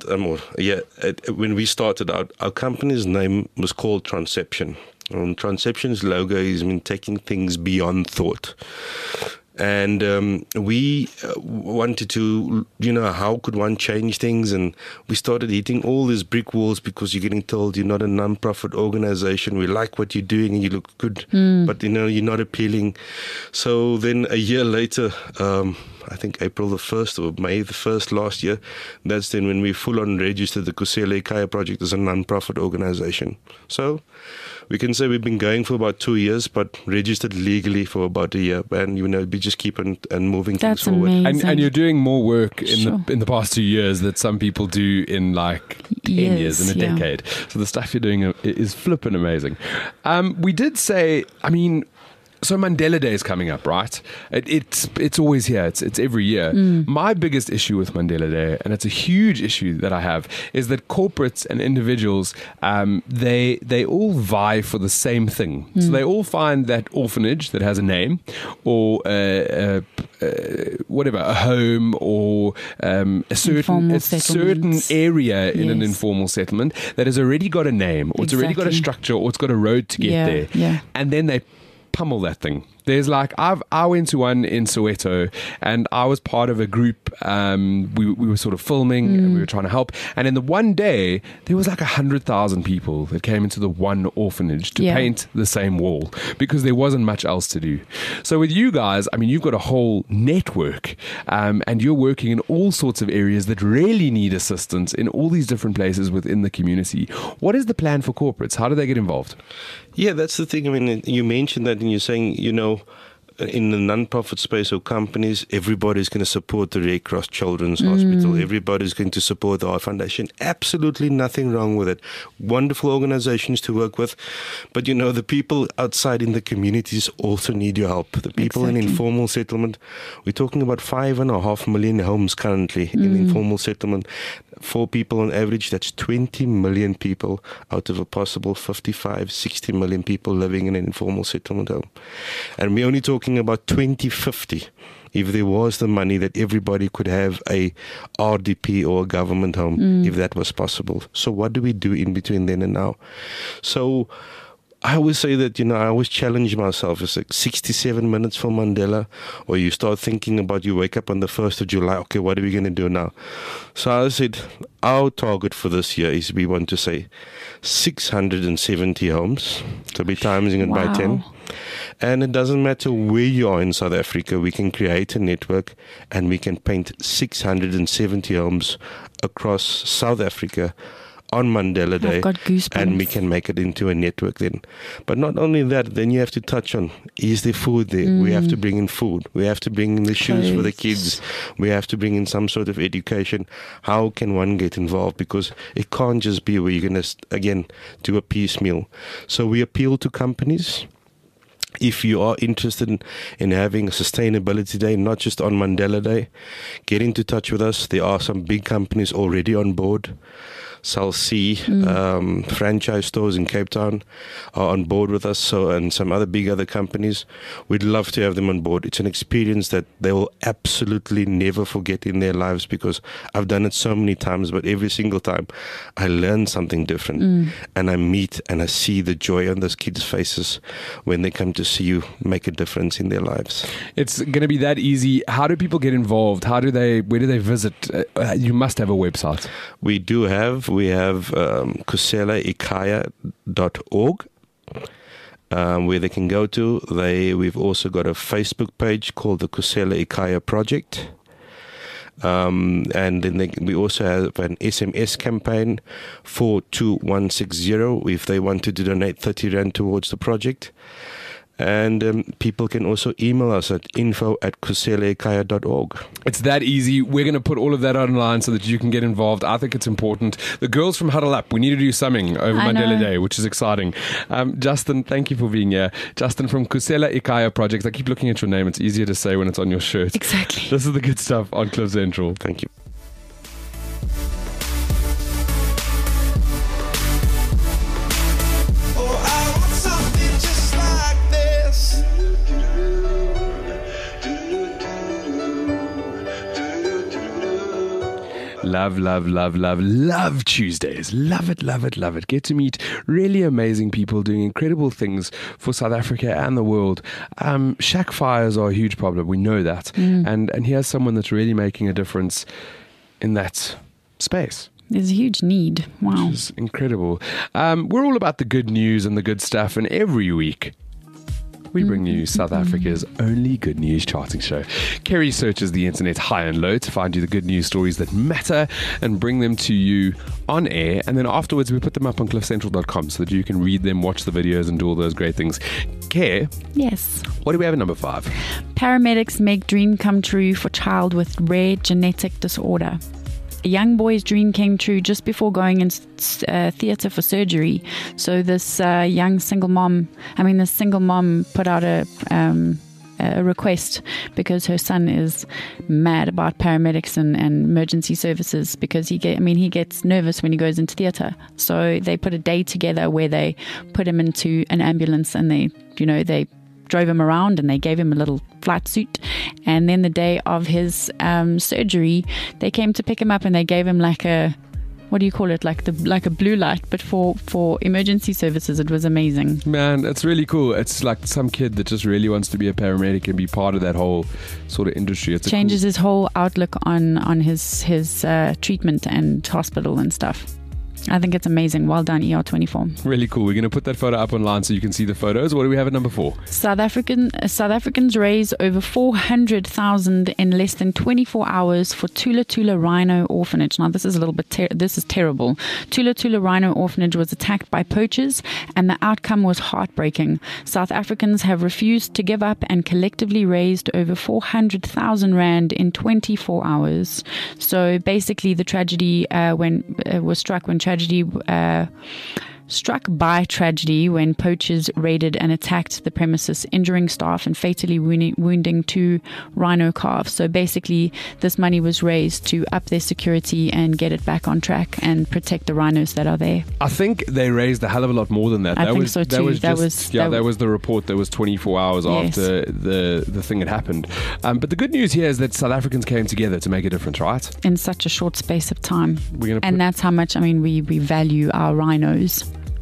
our company's name was called Transception. Transception's logo is taking things beyond thought. And we wanted to, how could one change things? And we started hitting all these brick walls because you're getting told you're not a non-profit organization. We like what you're doing and you look good, but you're not appealing. So then a year later, I think April the 1st or May the 1st last year, that's then when we full-on registered the Kusela Ekhaya project as a non-profit organization. So we can say we've been going for about 2 years, but registered legally for about a year. And, we just keep on and moving things forward. And you're doing more work in the past 2 years that some people do in like 10 years in a decade. So the stuff you're doing is flippin' amazing. We did say, so Mandela Day is coming up, right? It's always here. It's every year. My biggest issue with Mandela Day, and it's a huge issue that I have, is that corporates and individuals, they all vie for the same thing. So they all find that orphanage that has a name, or whatever, a home, or a certain area in an informal settlement that has already got a name, or it's already got a structure, or it's got a road to get there. Yeah. And then they pummel that thing. There's I went to one in Soweto, and I was part of a group. We were sort of filming and we were trying to help. And in the one day, there was like 100,000 people that came into the one orphanage to paint the same wall because there wasn't much else to do. So with you guys, you've got a whole network, and you're working in all sorts of areas that really need assistance in all these different places within the community. What is the plan for corporates? How do they get involved? Yeah, that's the thing. You mentioned that, and you're saying, in the non-profit space or companies, everybody's going to support the Red Cross Children's Hospital. Everybody's going to support the Art Foundation. Absolutely nothing wrong with it. Wonderful organizations to work with. But, the people outside in the communities also need your help. The people in informal settlement, we're talking about 5.5 million homes currently in informal settlement. 4 people on average, that's 20 million people out of a possible 55, 60 million people living in an informal settlement home. And we're only talking about 2050, if there was the money, that everybody could have a RDP or a government home, if that was possible. So what do we do in between then and now? So I always say that, I always challenge myself. It's like 67 minutes for Mandela, or you start thinking about, you wake up on the 1st of July, okay, what are we going to do now? So I said, our target for this year is, we want to say 670 homes. So we're timing it by 10. And it doesn't matter where you are in South Africa, we can create a network and we can paint 670 homes across South Africa on Mandela Day, I've got goosebumps. and we can make it into a network then. But not only that, then you have to touch on, is there food there? We have to bring in food. We have to bring in the shoes for the kids. We have to bring in some sort of education. How can one get involved? Because it can't just be where you're going to, again, do a piecemeal. So we appeal to companies. If you are interested in having a sustainability day, not just on Mandela Day, get into touch with us. There are some big companies already on board. Cell C, franchise stores in Cape Town are on board with us, and some other companies. We'd love to have them on board. It's an experience that they will absolutely never forget in their lives, because I've done it so many times, but every single time I learn something different, and I meet and I see the joy on those kids' faces when they come to see you make a difference in their lives. It's going to be that easy. How do people get involved? Where do they visit? You must have a website. We have kuselaikaya.org, where they can go to. We've also got a Facebook page called the Kusela Ikaya Project. And then we also have an SMS campaign 42160 if they wanted to donate 30 Rand towards the project. And people can also email us at info@kuselaikaya.org. It's that easy. We're going to put all of that online so that you can get involved. I think it's important. The girls from Huddle Up, we need to do something over Mandela Day, which is exciting. Justin, thank you for being here. Justin from Kusela Ikaya Project. I keep looking at your name. It's easier to say when it's on your shirt. Exactly. This is the good stuff on Cliff Central. Thank you. Love Tuesdays. Love it. Get to meet really amazing people doing incredible things for South Africa and the world. Shack fires are a huge problem. We know that. And here's someone that's really making a difference in that space. There's a huge need. Wow. Which is incredible. We're all about the good news and the good stuff, and every week we bring you South Africa's only good news charting show. Kerry searches the internet high and low to find you the good news stories that matter and bring them to you on air. And then afterwards, we put them up on cliffcentral.com so that you can read them, watch the videos, and do all those great things. Care? Yes. What do we have at number 5? Paramedics make dream come true for child with rare genetic disorder. A young boy's dream came true just before going into theatre for surgery. So this single mom put out a request because her son is mad about paramedics and emergency services, because he gets nervous when he goes into theatre. So they put a day together where they put him into an ambulance, and they drove him around and they gave him a little flight suit. And then the day of his surgery, they came to pick him up and they gave him like a blue light, but for emergency services. It was amazing. Man, it's really cool. It's like some kid that just really wants to be a paramedic and be part of that whole sort of industry. It changes his whole outlook on his treatment and hospital and stuff. I think it's amazing. Well done, ER24. Really cool. We're going to put that photo up online so you can see the photos. What do we have at number 4? South Africans raise over 400,000 in less than 24 hours for Tula Tula Rhino Orphanage. Now, this is a little bit this is terrible. Tula Tula Rhino Orphanage was attacked by poachers, and the outcome was heartbreaking. South Africans have refused to give up and collectively raised over 400,000 Rand in 24 hours. So basically, the tragedy struck by tragedy when poachers raided and attacked the premises, injuring staff and fatally wounding 2 rhino calves. So basically, this money was raised to up their security and get it back on track and protect the rhinos that are there. I think they raised a hell of a lot more than that. I think so too. That was the report. That was 24 hours after the thing had happened. But the good news here is that South Africans came together to make a difference, right? In such a short space of time. And that's how much, we value our rhinos.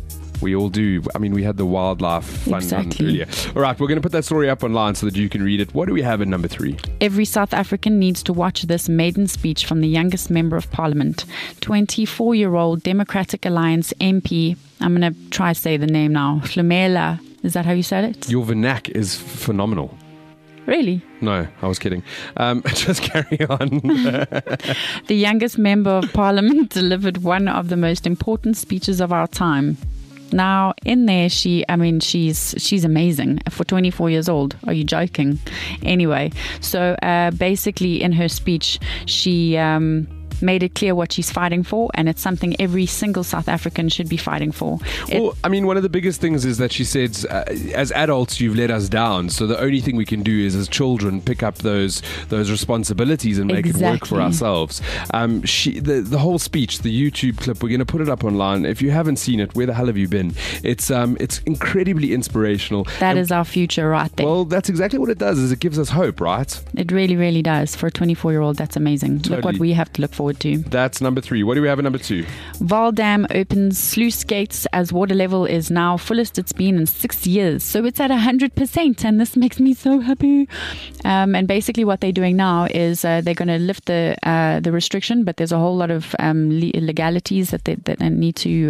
We all do. I mean, we had the wildlife fun Exactly. earlier. All right, we're going to put that story up online so that you can read it. What do we have in number 3? Every South African needs to watch this maiden speech from the youngest member of parliament, 24-year-old Democratic Alliance MP. I'm going to try to say the name now. Flumela. Is that how you said it? Your vernac is phenomenal. Really? No, I was kidding. Just carry on. The youngest member of parliament delivered one of the most important speeches of our time. Now, in there, she's amazing for 24 years old. Are you joking? Anyway, so basically in her speech, she made it clear what she's fighting for, and it's something every single South African should be fighting for. Well, I mean, one of the biggest things is that she said, as adults, you've let us down. So the only thing we can do is, as children, pick up those responsibilities and make it work for ourselves. The whole speech, the YouTube clip, we're going to put it up online. If you haven't seen it, where the hell have you been? It's incredibly inspirational. That is our future right there. Well, that's exactly what it does. Is it gives us hope, right? It really, really does. For a 24-year-old, that's amazing. Totally. Look what we have to look forward to. That's number 3. What do we have at number 2? Vaal Dam opens sluice gates as water level is now fullest it's been in 6 years. So it's at 100%, and this makes me so happy. And basically what they're doing now is they're going to lift the restriction, but there's a whole lot of legalities that they need to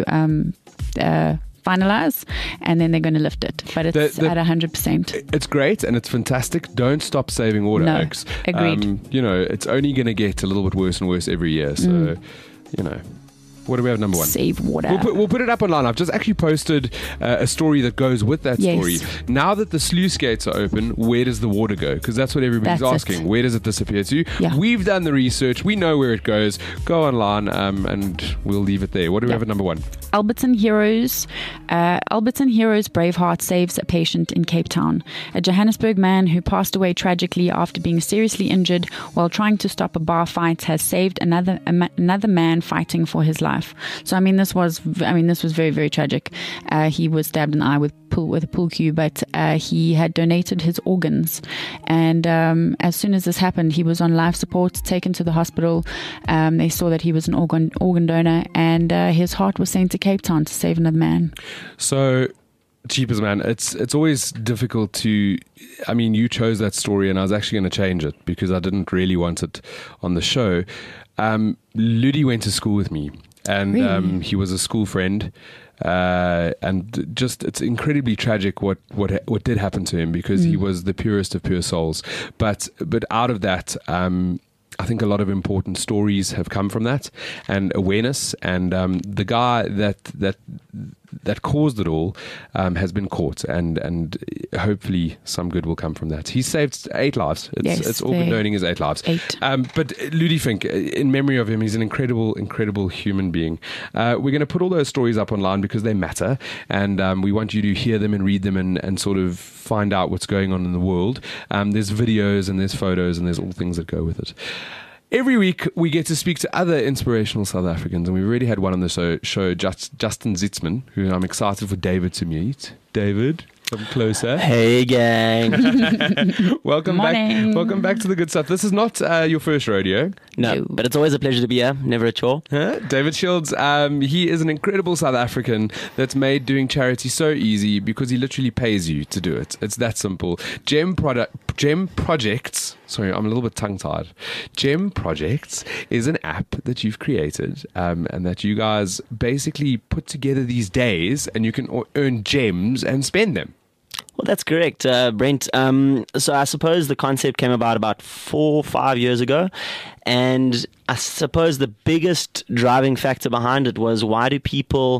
finalize, and then they're going to lift it. But it's at 100%. It's great and it's fantastic. Don't stop saving water, No, Oaks. agreed. It's only going to get a little bit worse and worse every year. So, what do we have number 1? Save water. We'll put it up online. I've just actually posted a story that goes with that story. Now that the sluice gates are open, where does the water go? Because that's what everybody's asking. Where does it disappear to? Yeah. We've done the research. We know where it goes. Go online and we'll leave it there. What do we have at number 1? Alberton Heroes Braveheart saves a patient in Cape Town. A Johannesburg man who passed away tragically after being seriously injured while trying to stop a bar fight has saved another man fighting for his life. So this was very, very tragic. He was stabbed in the eye with a pool cue, but he had donated his organs, and as soon as this happened, he was on life support, taken to the hospital. They saw that he was an organ donor, and his heart was sent to Cape Town to save another man. So, Cheapers, man, it's always difficult to. You chose that story, and I was actually going to change it because I didn't really want it on the show. Ludi went to school with me, and Really? he was a school friend. And just it's incredibly tragic what did happen to him, because he was the purest of pure souls. But out of that, I think a lot of important stories have come from that, and awareness. And the guy that caused it all has been caught, and hopefully some good will come from that. He saved 8 lives. It's organ donating is 8 lives. 8. But Ludi Fink, in memory of him, he's an incredible human being. We're going to put all those stories up online because they matter, and we want you to hear them and read them and sort of find out what's going on in the world. There's videos and there's photos and there's all things that go with it. Every week, we get to speak to other inspirational South Africans, and we already had one on the show, Justin Zitzman, who I'm excited for David to meet. David, come closer. Hey, gang. Welcome Morning. back. Welcome back to the good stuff. This is not your first rodeo. No, but it's always a pleasure to be here. Never a chore. David Shields, he is an incredible South African that's made doing charity so easy because he literally pays you to do it. It's that simple. Gem Projects. Sorry, I'm a little bit tongue-tied. Gem Projects is an app that you've created, and that you guys basically put together these days, and you can earn gems and spend them. Well, that's correct, Brent. So I suppose the concept came about 4 or 5 years ago. And I suppose the biggest driving factor behind it was, why do people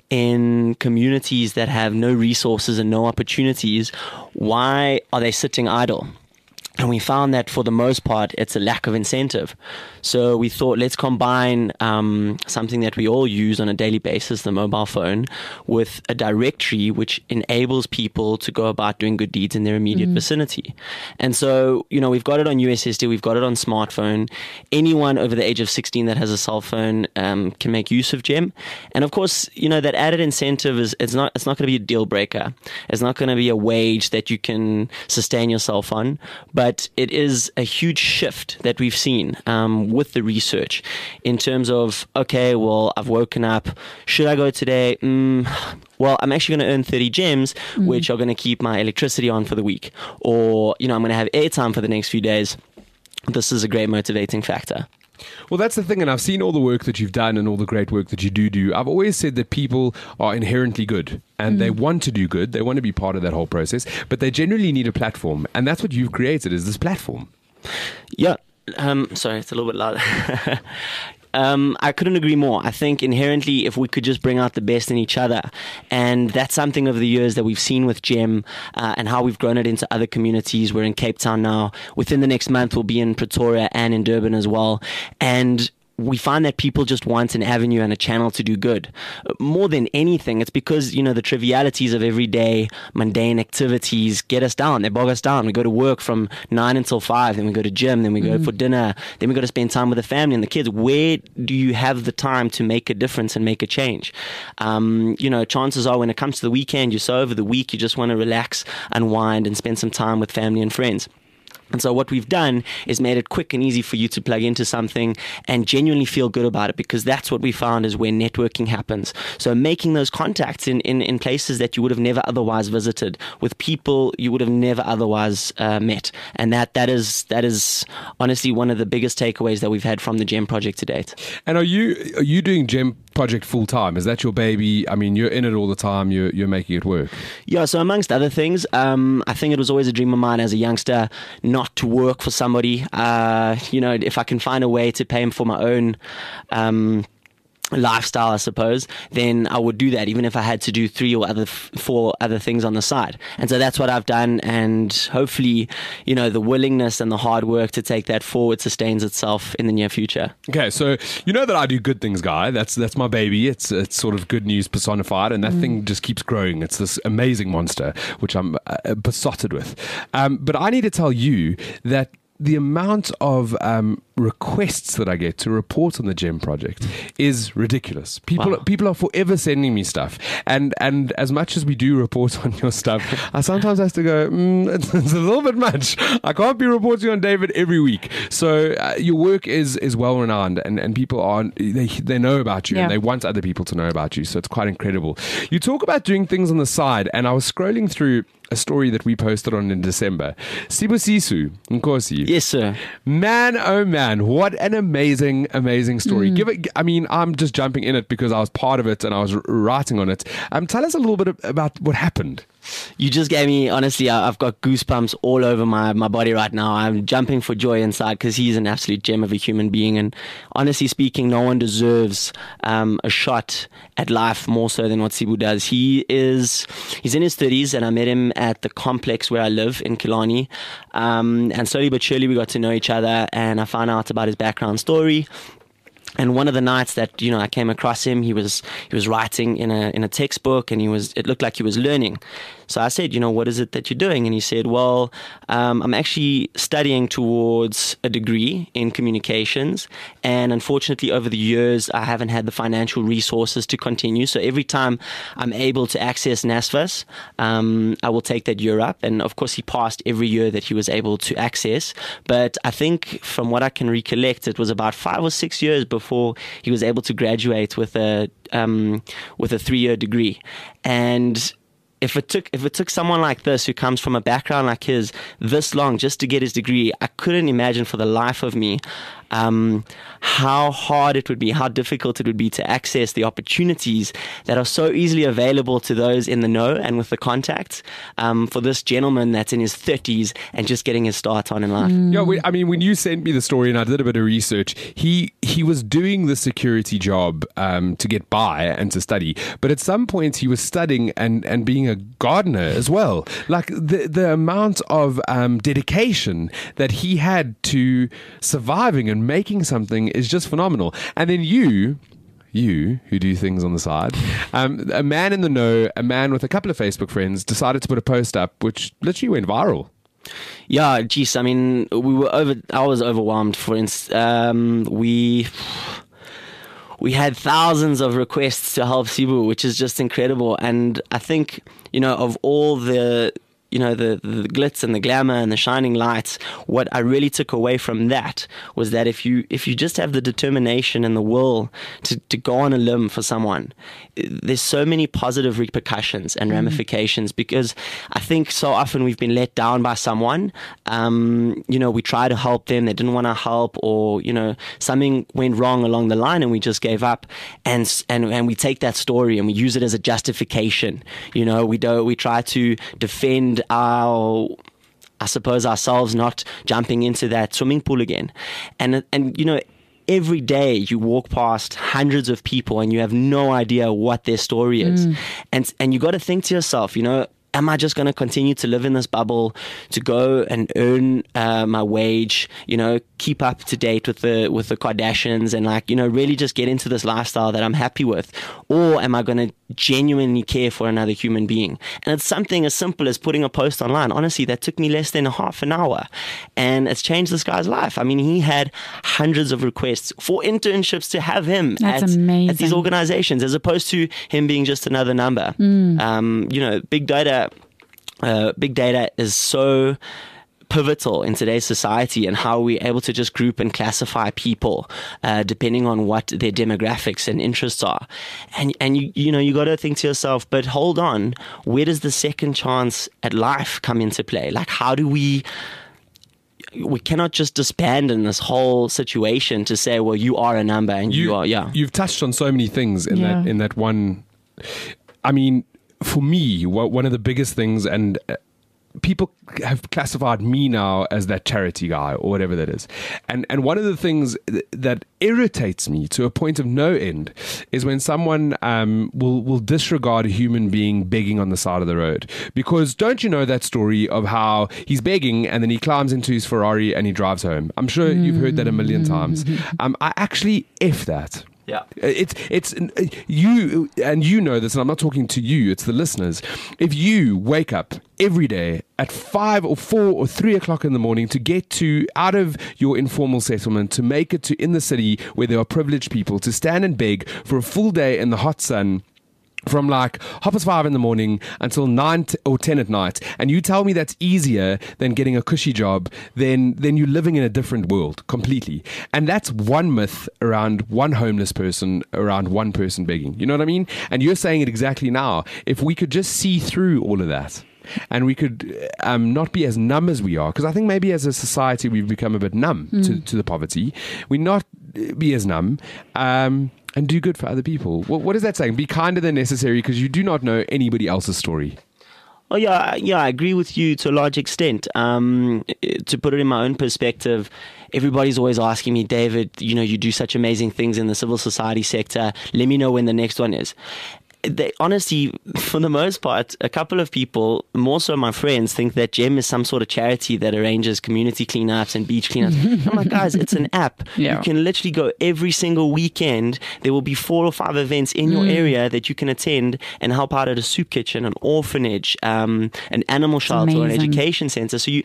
in communities that have no resources and no opportunities, why are they sitting idle? And we found that for the most part, it's a lack of incentive. So we thought, let's combine something that we all use on a daily basis, the mobile phone, with a directory which enables people to go about doing good deeds in their immediate vicinity. And so, we've got it on USSD, we've got it on smartphone. Anyone over the age of 16 that has a cell phone can make use of Gem. And of course, that added incentive it's not going to be a deal breaker. It's not going to be a wage that you can sustain yourself on. But it is a huge shift that we've seen with the research in terms of, okay, well, I've woken up. Should I go today? well, I'm actually going to earn 30 gems, which are going to keep my electricity on for the week. Or, I'm going to have airtime for the next few days. This is a great motivating factor. Well, that's the thing, and I've seen all the work that you've done and all the great work that you do. I've always said that people are inherently good, and they want to do good. They want to be part of that whole process, but they generally need a platform, and that's what you've created, is this platform. Yeah. Sorry, it's a little bit loud. I couldn't agree more. I think inherently, if we could just bring out the best in each other, and that's something over the years that we've seen with GEM and how we've grown it into other communities. We're in Cape Town now. Within the next month, we'll be in Pretoria and in Durban as well. And we find that people just want an avenue and a channel to do good. More than anything, it's because, the trivialities of everyday mundane activities get us down. They bog us down. We go to work from 9 until 5, then we go to gym, then we go for dinner, then we go to spend time with the family and the kids. Where do you have the time to make a difference and make a change? Chances are when it comes to the weekend, you're so over the week, you just want to relax, unwind, and spend some time with family and friends. And so what we've done is made it quick and easy for you to plug into something and genuinely feel good about it, because that's what we found is where networking happens. So making those contacts in places that you would have never otherwise visited, with people you would have never otherwise met. And that is honestly one of the biggest takeaways that we've had from the GEM project to date. And are you doing GEM project full time? Is that your baby? I mean, you're in it all the time. You're making it work. Yeah. So amongst other things, I think it was always a dream of mine as a youngster not to work for somebody. If I can find a way to pay him for my own lifestyle, I suppose, then I would do that, even if I had to do 3 or 4 other things on the side. And so that's what I've done, and hopefully, the willingness and the hard work to take that forward sustains itself in the near future. Okay, so you know that I do Good Things Guy. That's my baby. It's sort of good news personified, and that thing just keeps growing. It's this amazing monster, which I'm besotted with. But I need to tell you that the amount of requests that I get to report on the GEM project is ridiculous. People are forever sending me stuff, and as much as we do report on your stuff, I sometimes have to go, it's a little bit much. I can't be reporting on David every week. So your work is well renowned, and people they know about you, and they want other people to know about you. So it's quite incredible. You talk about doing things on the side, and I was scrolling through a story that we posted on in December. Sibusiso Nkosi. Yes, sir. Man, oh man, what an amazing story. I'm just jumping in it because I was part of it and I was writing on it. Tell us a little bit about what happened. You just gave me, honestly, I've got goosebumps all over my body right now. I'm jumping for joy inside because he's an absolute gem of a human being. And honestly speaking, no one deserves a shot at life more so than what Sibu does. He's in his 30s, and I met him at the complex where I live in Killarney. And slowly but surely we got to know each other, and I found out about his background story. And one of the nights that I came across him, he was writing in a textbook, and it looked like he was learning. So I said, what is it that you're doing? And he said, well, I'm actually studying towards a degree in communications, and unfortunately over the years I haven't had the financial resources to continue. So every time I'm able to access NSFAS, I will take that year up. And of course he passed every year that he was able to access. But I think from what I can recollect, it was about 5 or 6 years before he was able to graduate with a 3-year degree. And if it took someone like this who comes from a background like his this long just to get his degree, I couldn't imagine for the life of me how hard it would be, how difficult it would be to access the opportunities that are so easily available to those in the know and with the contacts for this gentleman that's in his 30s and just getting his start on in life. Yeah, when you sent me the story and I did a bit of research, he was doing the security job to get by and to study, but at some point he was studying and being a gardener as well. Like the amount of dedication that he had to surviving and making something is just phenomenal. And then you who do things on the side, a man in the know, a man with a couple of Facebook friends, decided to put a post up which literally went viral. Yeah, geez, I mean, I was overwhelmed. For instance, we had thousands of requests to help Sibu, which is just incredible. And I think, of all the the glitz and the glamour and the shining lights, what I really took away from that was that if you just have the determination and the will to go on a limb for someone, there's so many positive repercussions and ramifications, because I think so often we've been let down by someone. We try to help them, they didn't want to help, or something went wrong along the line and we just gave up, and we take that story and we use it as a justification. We try to defend ourselves not jumping into that swimming pool again, and every day you walk past hundreds of people and you have no idea what their story is, and you got to think to yourself, am I just going to continue to live in this bubble, to go and earn my wage, keep up to date with the Kardashians and really just get into this lifestyle that I'm happy with? Or am I going to genuinely care for another human being? And it's something as simple as putting a post online. Honestly, that took me less than half an hour, and it's changed this guy's life. I mean, he had hundreds of requests for internships to have him at these organizations, as opposed to him being just another number. Big data is so pivotal in today's society, and how we're able to just group and classify people depending on what their demographics and interests are. And you got to think to yourself, but hold on, where does the second chance at life come into play? Like, how do we cannot just disband in this whole situation to say, well, you are a number and you are, You've touched on so many things in that one. I mean, for me, one of the biggest things, and people have classified me now as that charity guy or whatever that is. And one of the things that irritates me to a point of no end is when someone will disregard a human being begging on the side of the road. Because don't you know that story of how he's begging and then he climbs into his Ferrari and he drives home? I'm sure you've heard that a million times. I actually F that. Yeah, it's you, and you know this, and I'm not talking to you, it's the listeners. If you wake up every day at 5 or 4 or 3 o'clock in the morning to get out of your informal settlement, to make it to in the city where there are privileged people, to stand and beg for a full day in the hot sun, from like 5:30 in the morning until 9 or 10 at night, and you tell me that's easier than getting a cushy job, then you're living in a different world completely. And that's one myth around one homeless person, around one person begging. You know what I mean? And you're saying it exactly now. If we could just see through all of that, and we could not be as numb as we are, because I think maybe as a society we've become a bit numb to the poverty. We not be as numb. And do good for other people. What is that saying? Be kinder than necessary, because you do not know anybody else's story. Oh yeah, I agree with you to a large extent. To put it in my own perspective, everybody's always asking me, David, you do such amazing things in the civil society sector. Let me know when the next one is. They honestly, for the most part, a couple of people, more so my friends, think that GEM is some sort of charity that arranges community cleanups and beach cleanups. I'm like, guys, it's an app. Yeah. You can literally go every single weekend. There will be 4 or 5 events in your area that you can attend and help out at a soup kitchen, an orphanage, an animal shelter, or an education center. So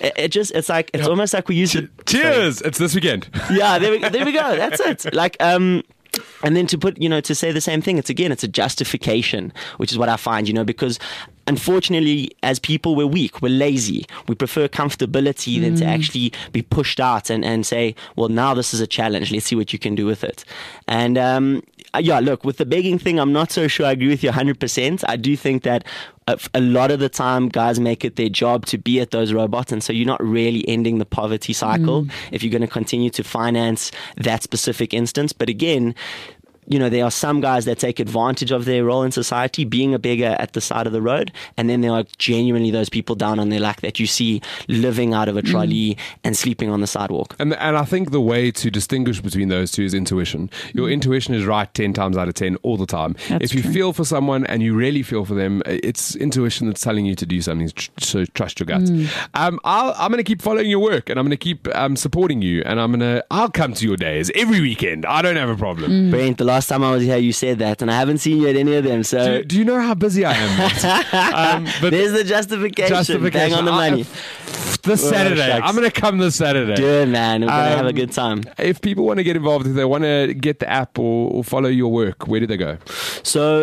it's almost like we use it. Cheers! It's this weekend. Yeah, there we go. That's it. Like, and then to say the same thing, it's a justification, which is what I find, because unfortunately, as people, we're weak, we're lazy. We prefer comfortability than to actually be pushed out and say, well, now this is a challenge. Let's see what you can do with it. And look, with the begging thing, I'm not so sure I agree with you 100%. I do think that a lot of the time guys make it their job to be at those robots, and so you're not really ending the poverty cycle if you're going to continue to finance that specific instance. But again, there are some guys that take advantage of their role in society, being a beggar at the side of the road, and then there are genuinely those people down on their luck that you see living out of a trolley and sleeping on the sidewalk. And I think the way to distinguish between those two is intuition. Your intuition is right 10 times out of 10 all the time. If you feel for someone and you really feel for them, it's intuition that's telling you to do something, so trust your gut. I'm going to keep following your work, and I'm going to keep supporting you, and I'll come to your days every weekend. I don't have a problem. Brent, the last time I was here, you said that, and I haven't seen you at any of them. So do you know how busy I am? But there's the justification. Bang on the money. This Saturday, I'm going to come this Saturday. Good, man. We're going to have a good time. If people want to get involved, if they want to get the app or follow your work, where do they go? So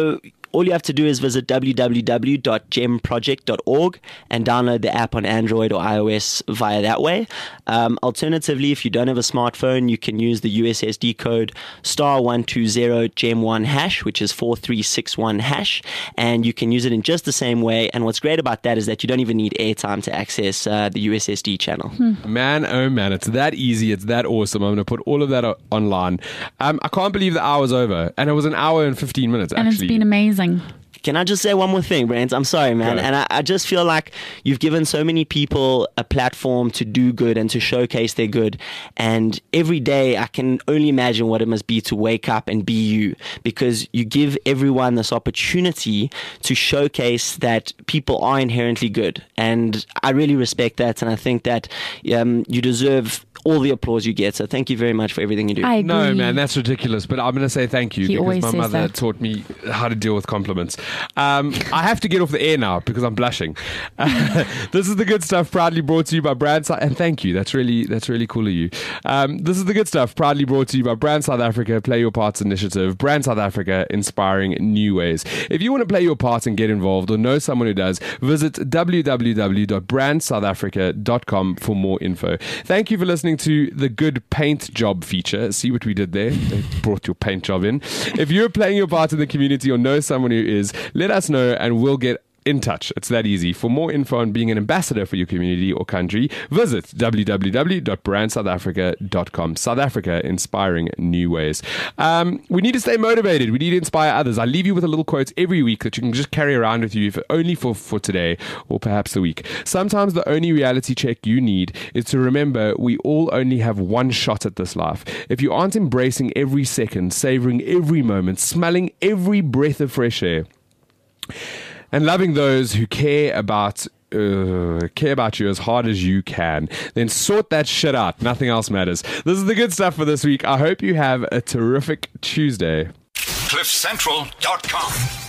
all you have to do is visit www.gemproject.org and download the app on Android or iOS via that way. Alternatively, if you don't have a smartphone, you can use the USSD code *120GEM1#, which is 4361#, and you can use it in just the same way. And what's great about that is that you don't even need airtime to access the USSD channel. Man, oh man, it's that easy. It's that awesome. I'm going to put all of that online. I can't believe the hour's over. And it was an hour and 15 minutes, And actually. it's been amazing. Can I just say one more thing, Brent? I'm sorry, man. Go. And I just feel like you've given so many people a platform to do good and to showcase their good. And every day I can only imagine what it must be to wake up and be you, because you give everyone this opportunity to showcase that people are inherently good. And I really respect that. And I think that you deserve all the applause you get. So thank you very much for everything you do. I agree. No, man, that's ridiculous. But I'm going to say thank you He because always my says mother that. taught me how to deal with compliments. I have to get off the air now because I'm blushing. This is the good stuff, proudly brought to you by Brand South. And thank you. That's really cool of you. This is the good stuff, proudly brought to you by Brand South Africa, Play Your Parts Initiative. Brand South Africa, inspiring new ways. If you want to play your part and get involved or know someone who does, visit www.brandsouthafrica.com for more info. Thank you for listening to the Good Paint Job feature. See what we did there? They brought your paint job in. If you're playing your part in the community or know someone who is, let us know and we'll get in touch. It's that easy. For more info on being an ambassador for your community or country, visit www.brandsouthafrica.com. South Africa, inspiring new ways. We need to stay motivated. We need to inspire others. I leave you with a little quote every week that you can just carry around with you, if only for today or perhaps the week. Sometimes the only reality check you need is to remember we all only have one shot at this life. If you aren't embracing every second, savoring every moment, smelling every breath of fresh air, and loving those who care about you as hard as you can, then sort that shit out. Nothing else matters. This is the good stuff for this week. I hope you have a terrific Tuesday. CliffCentral.com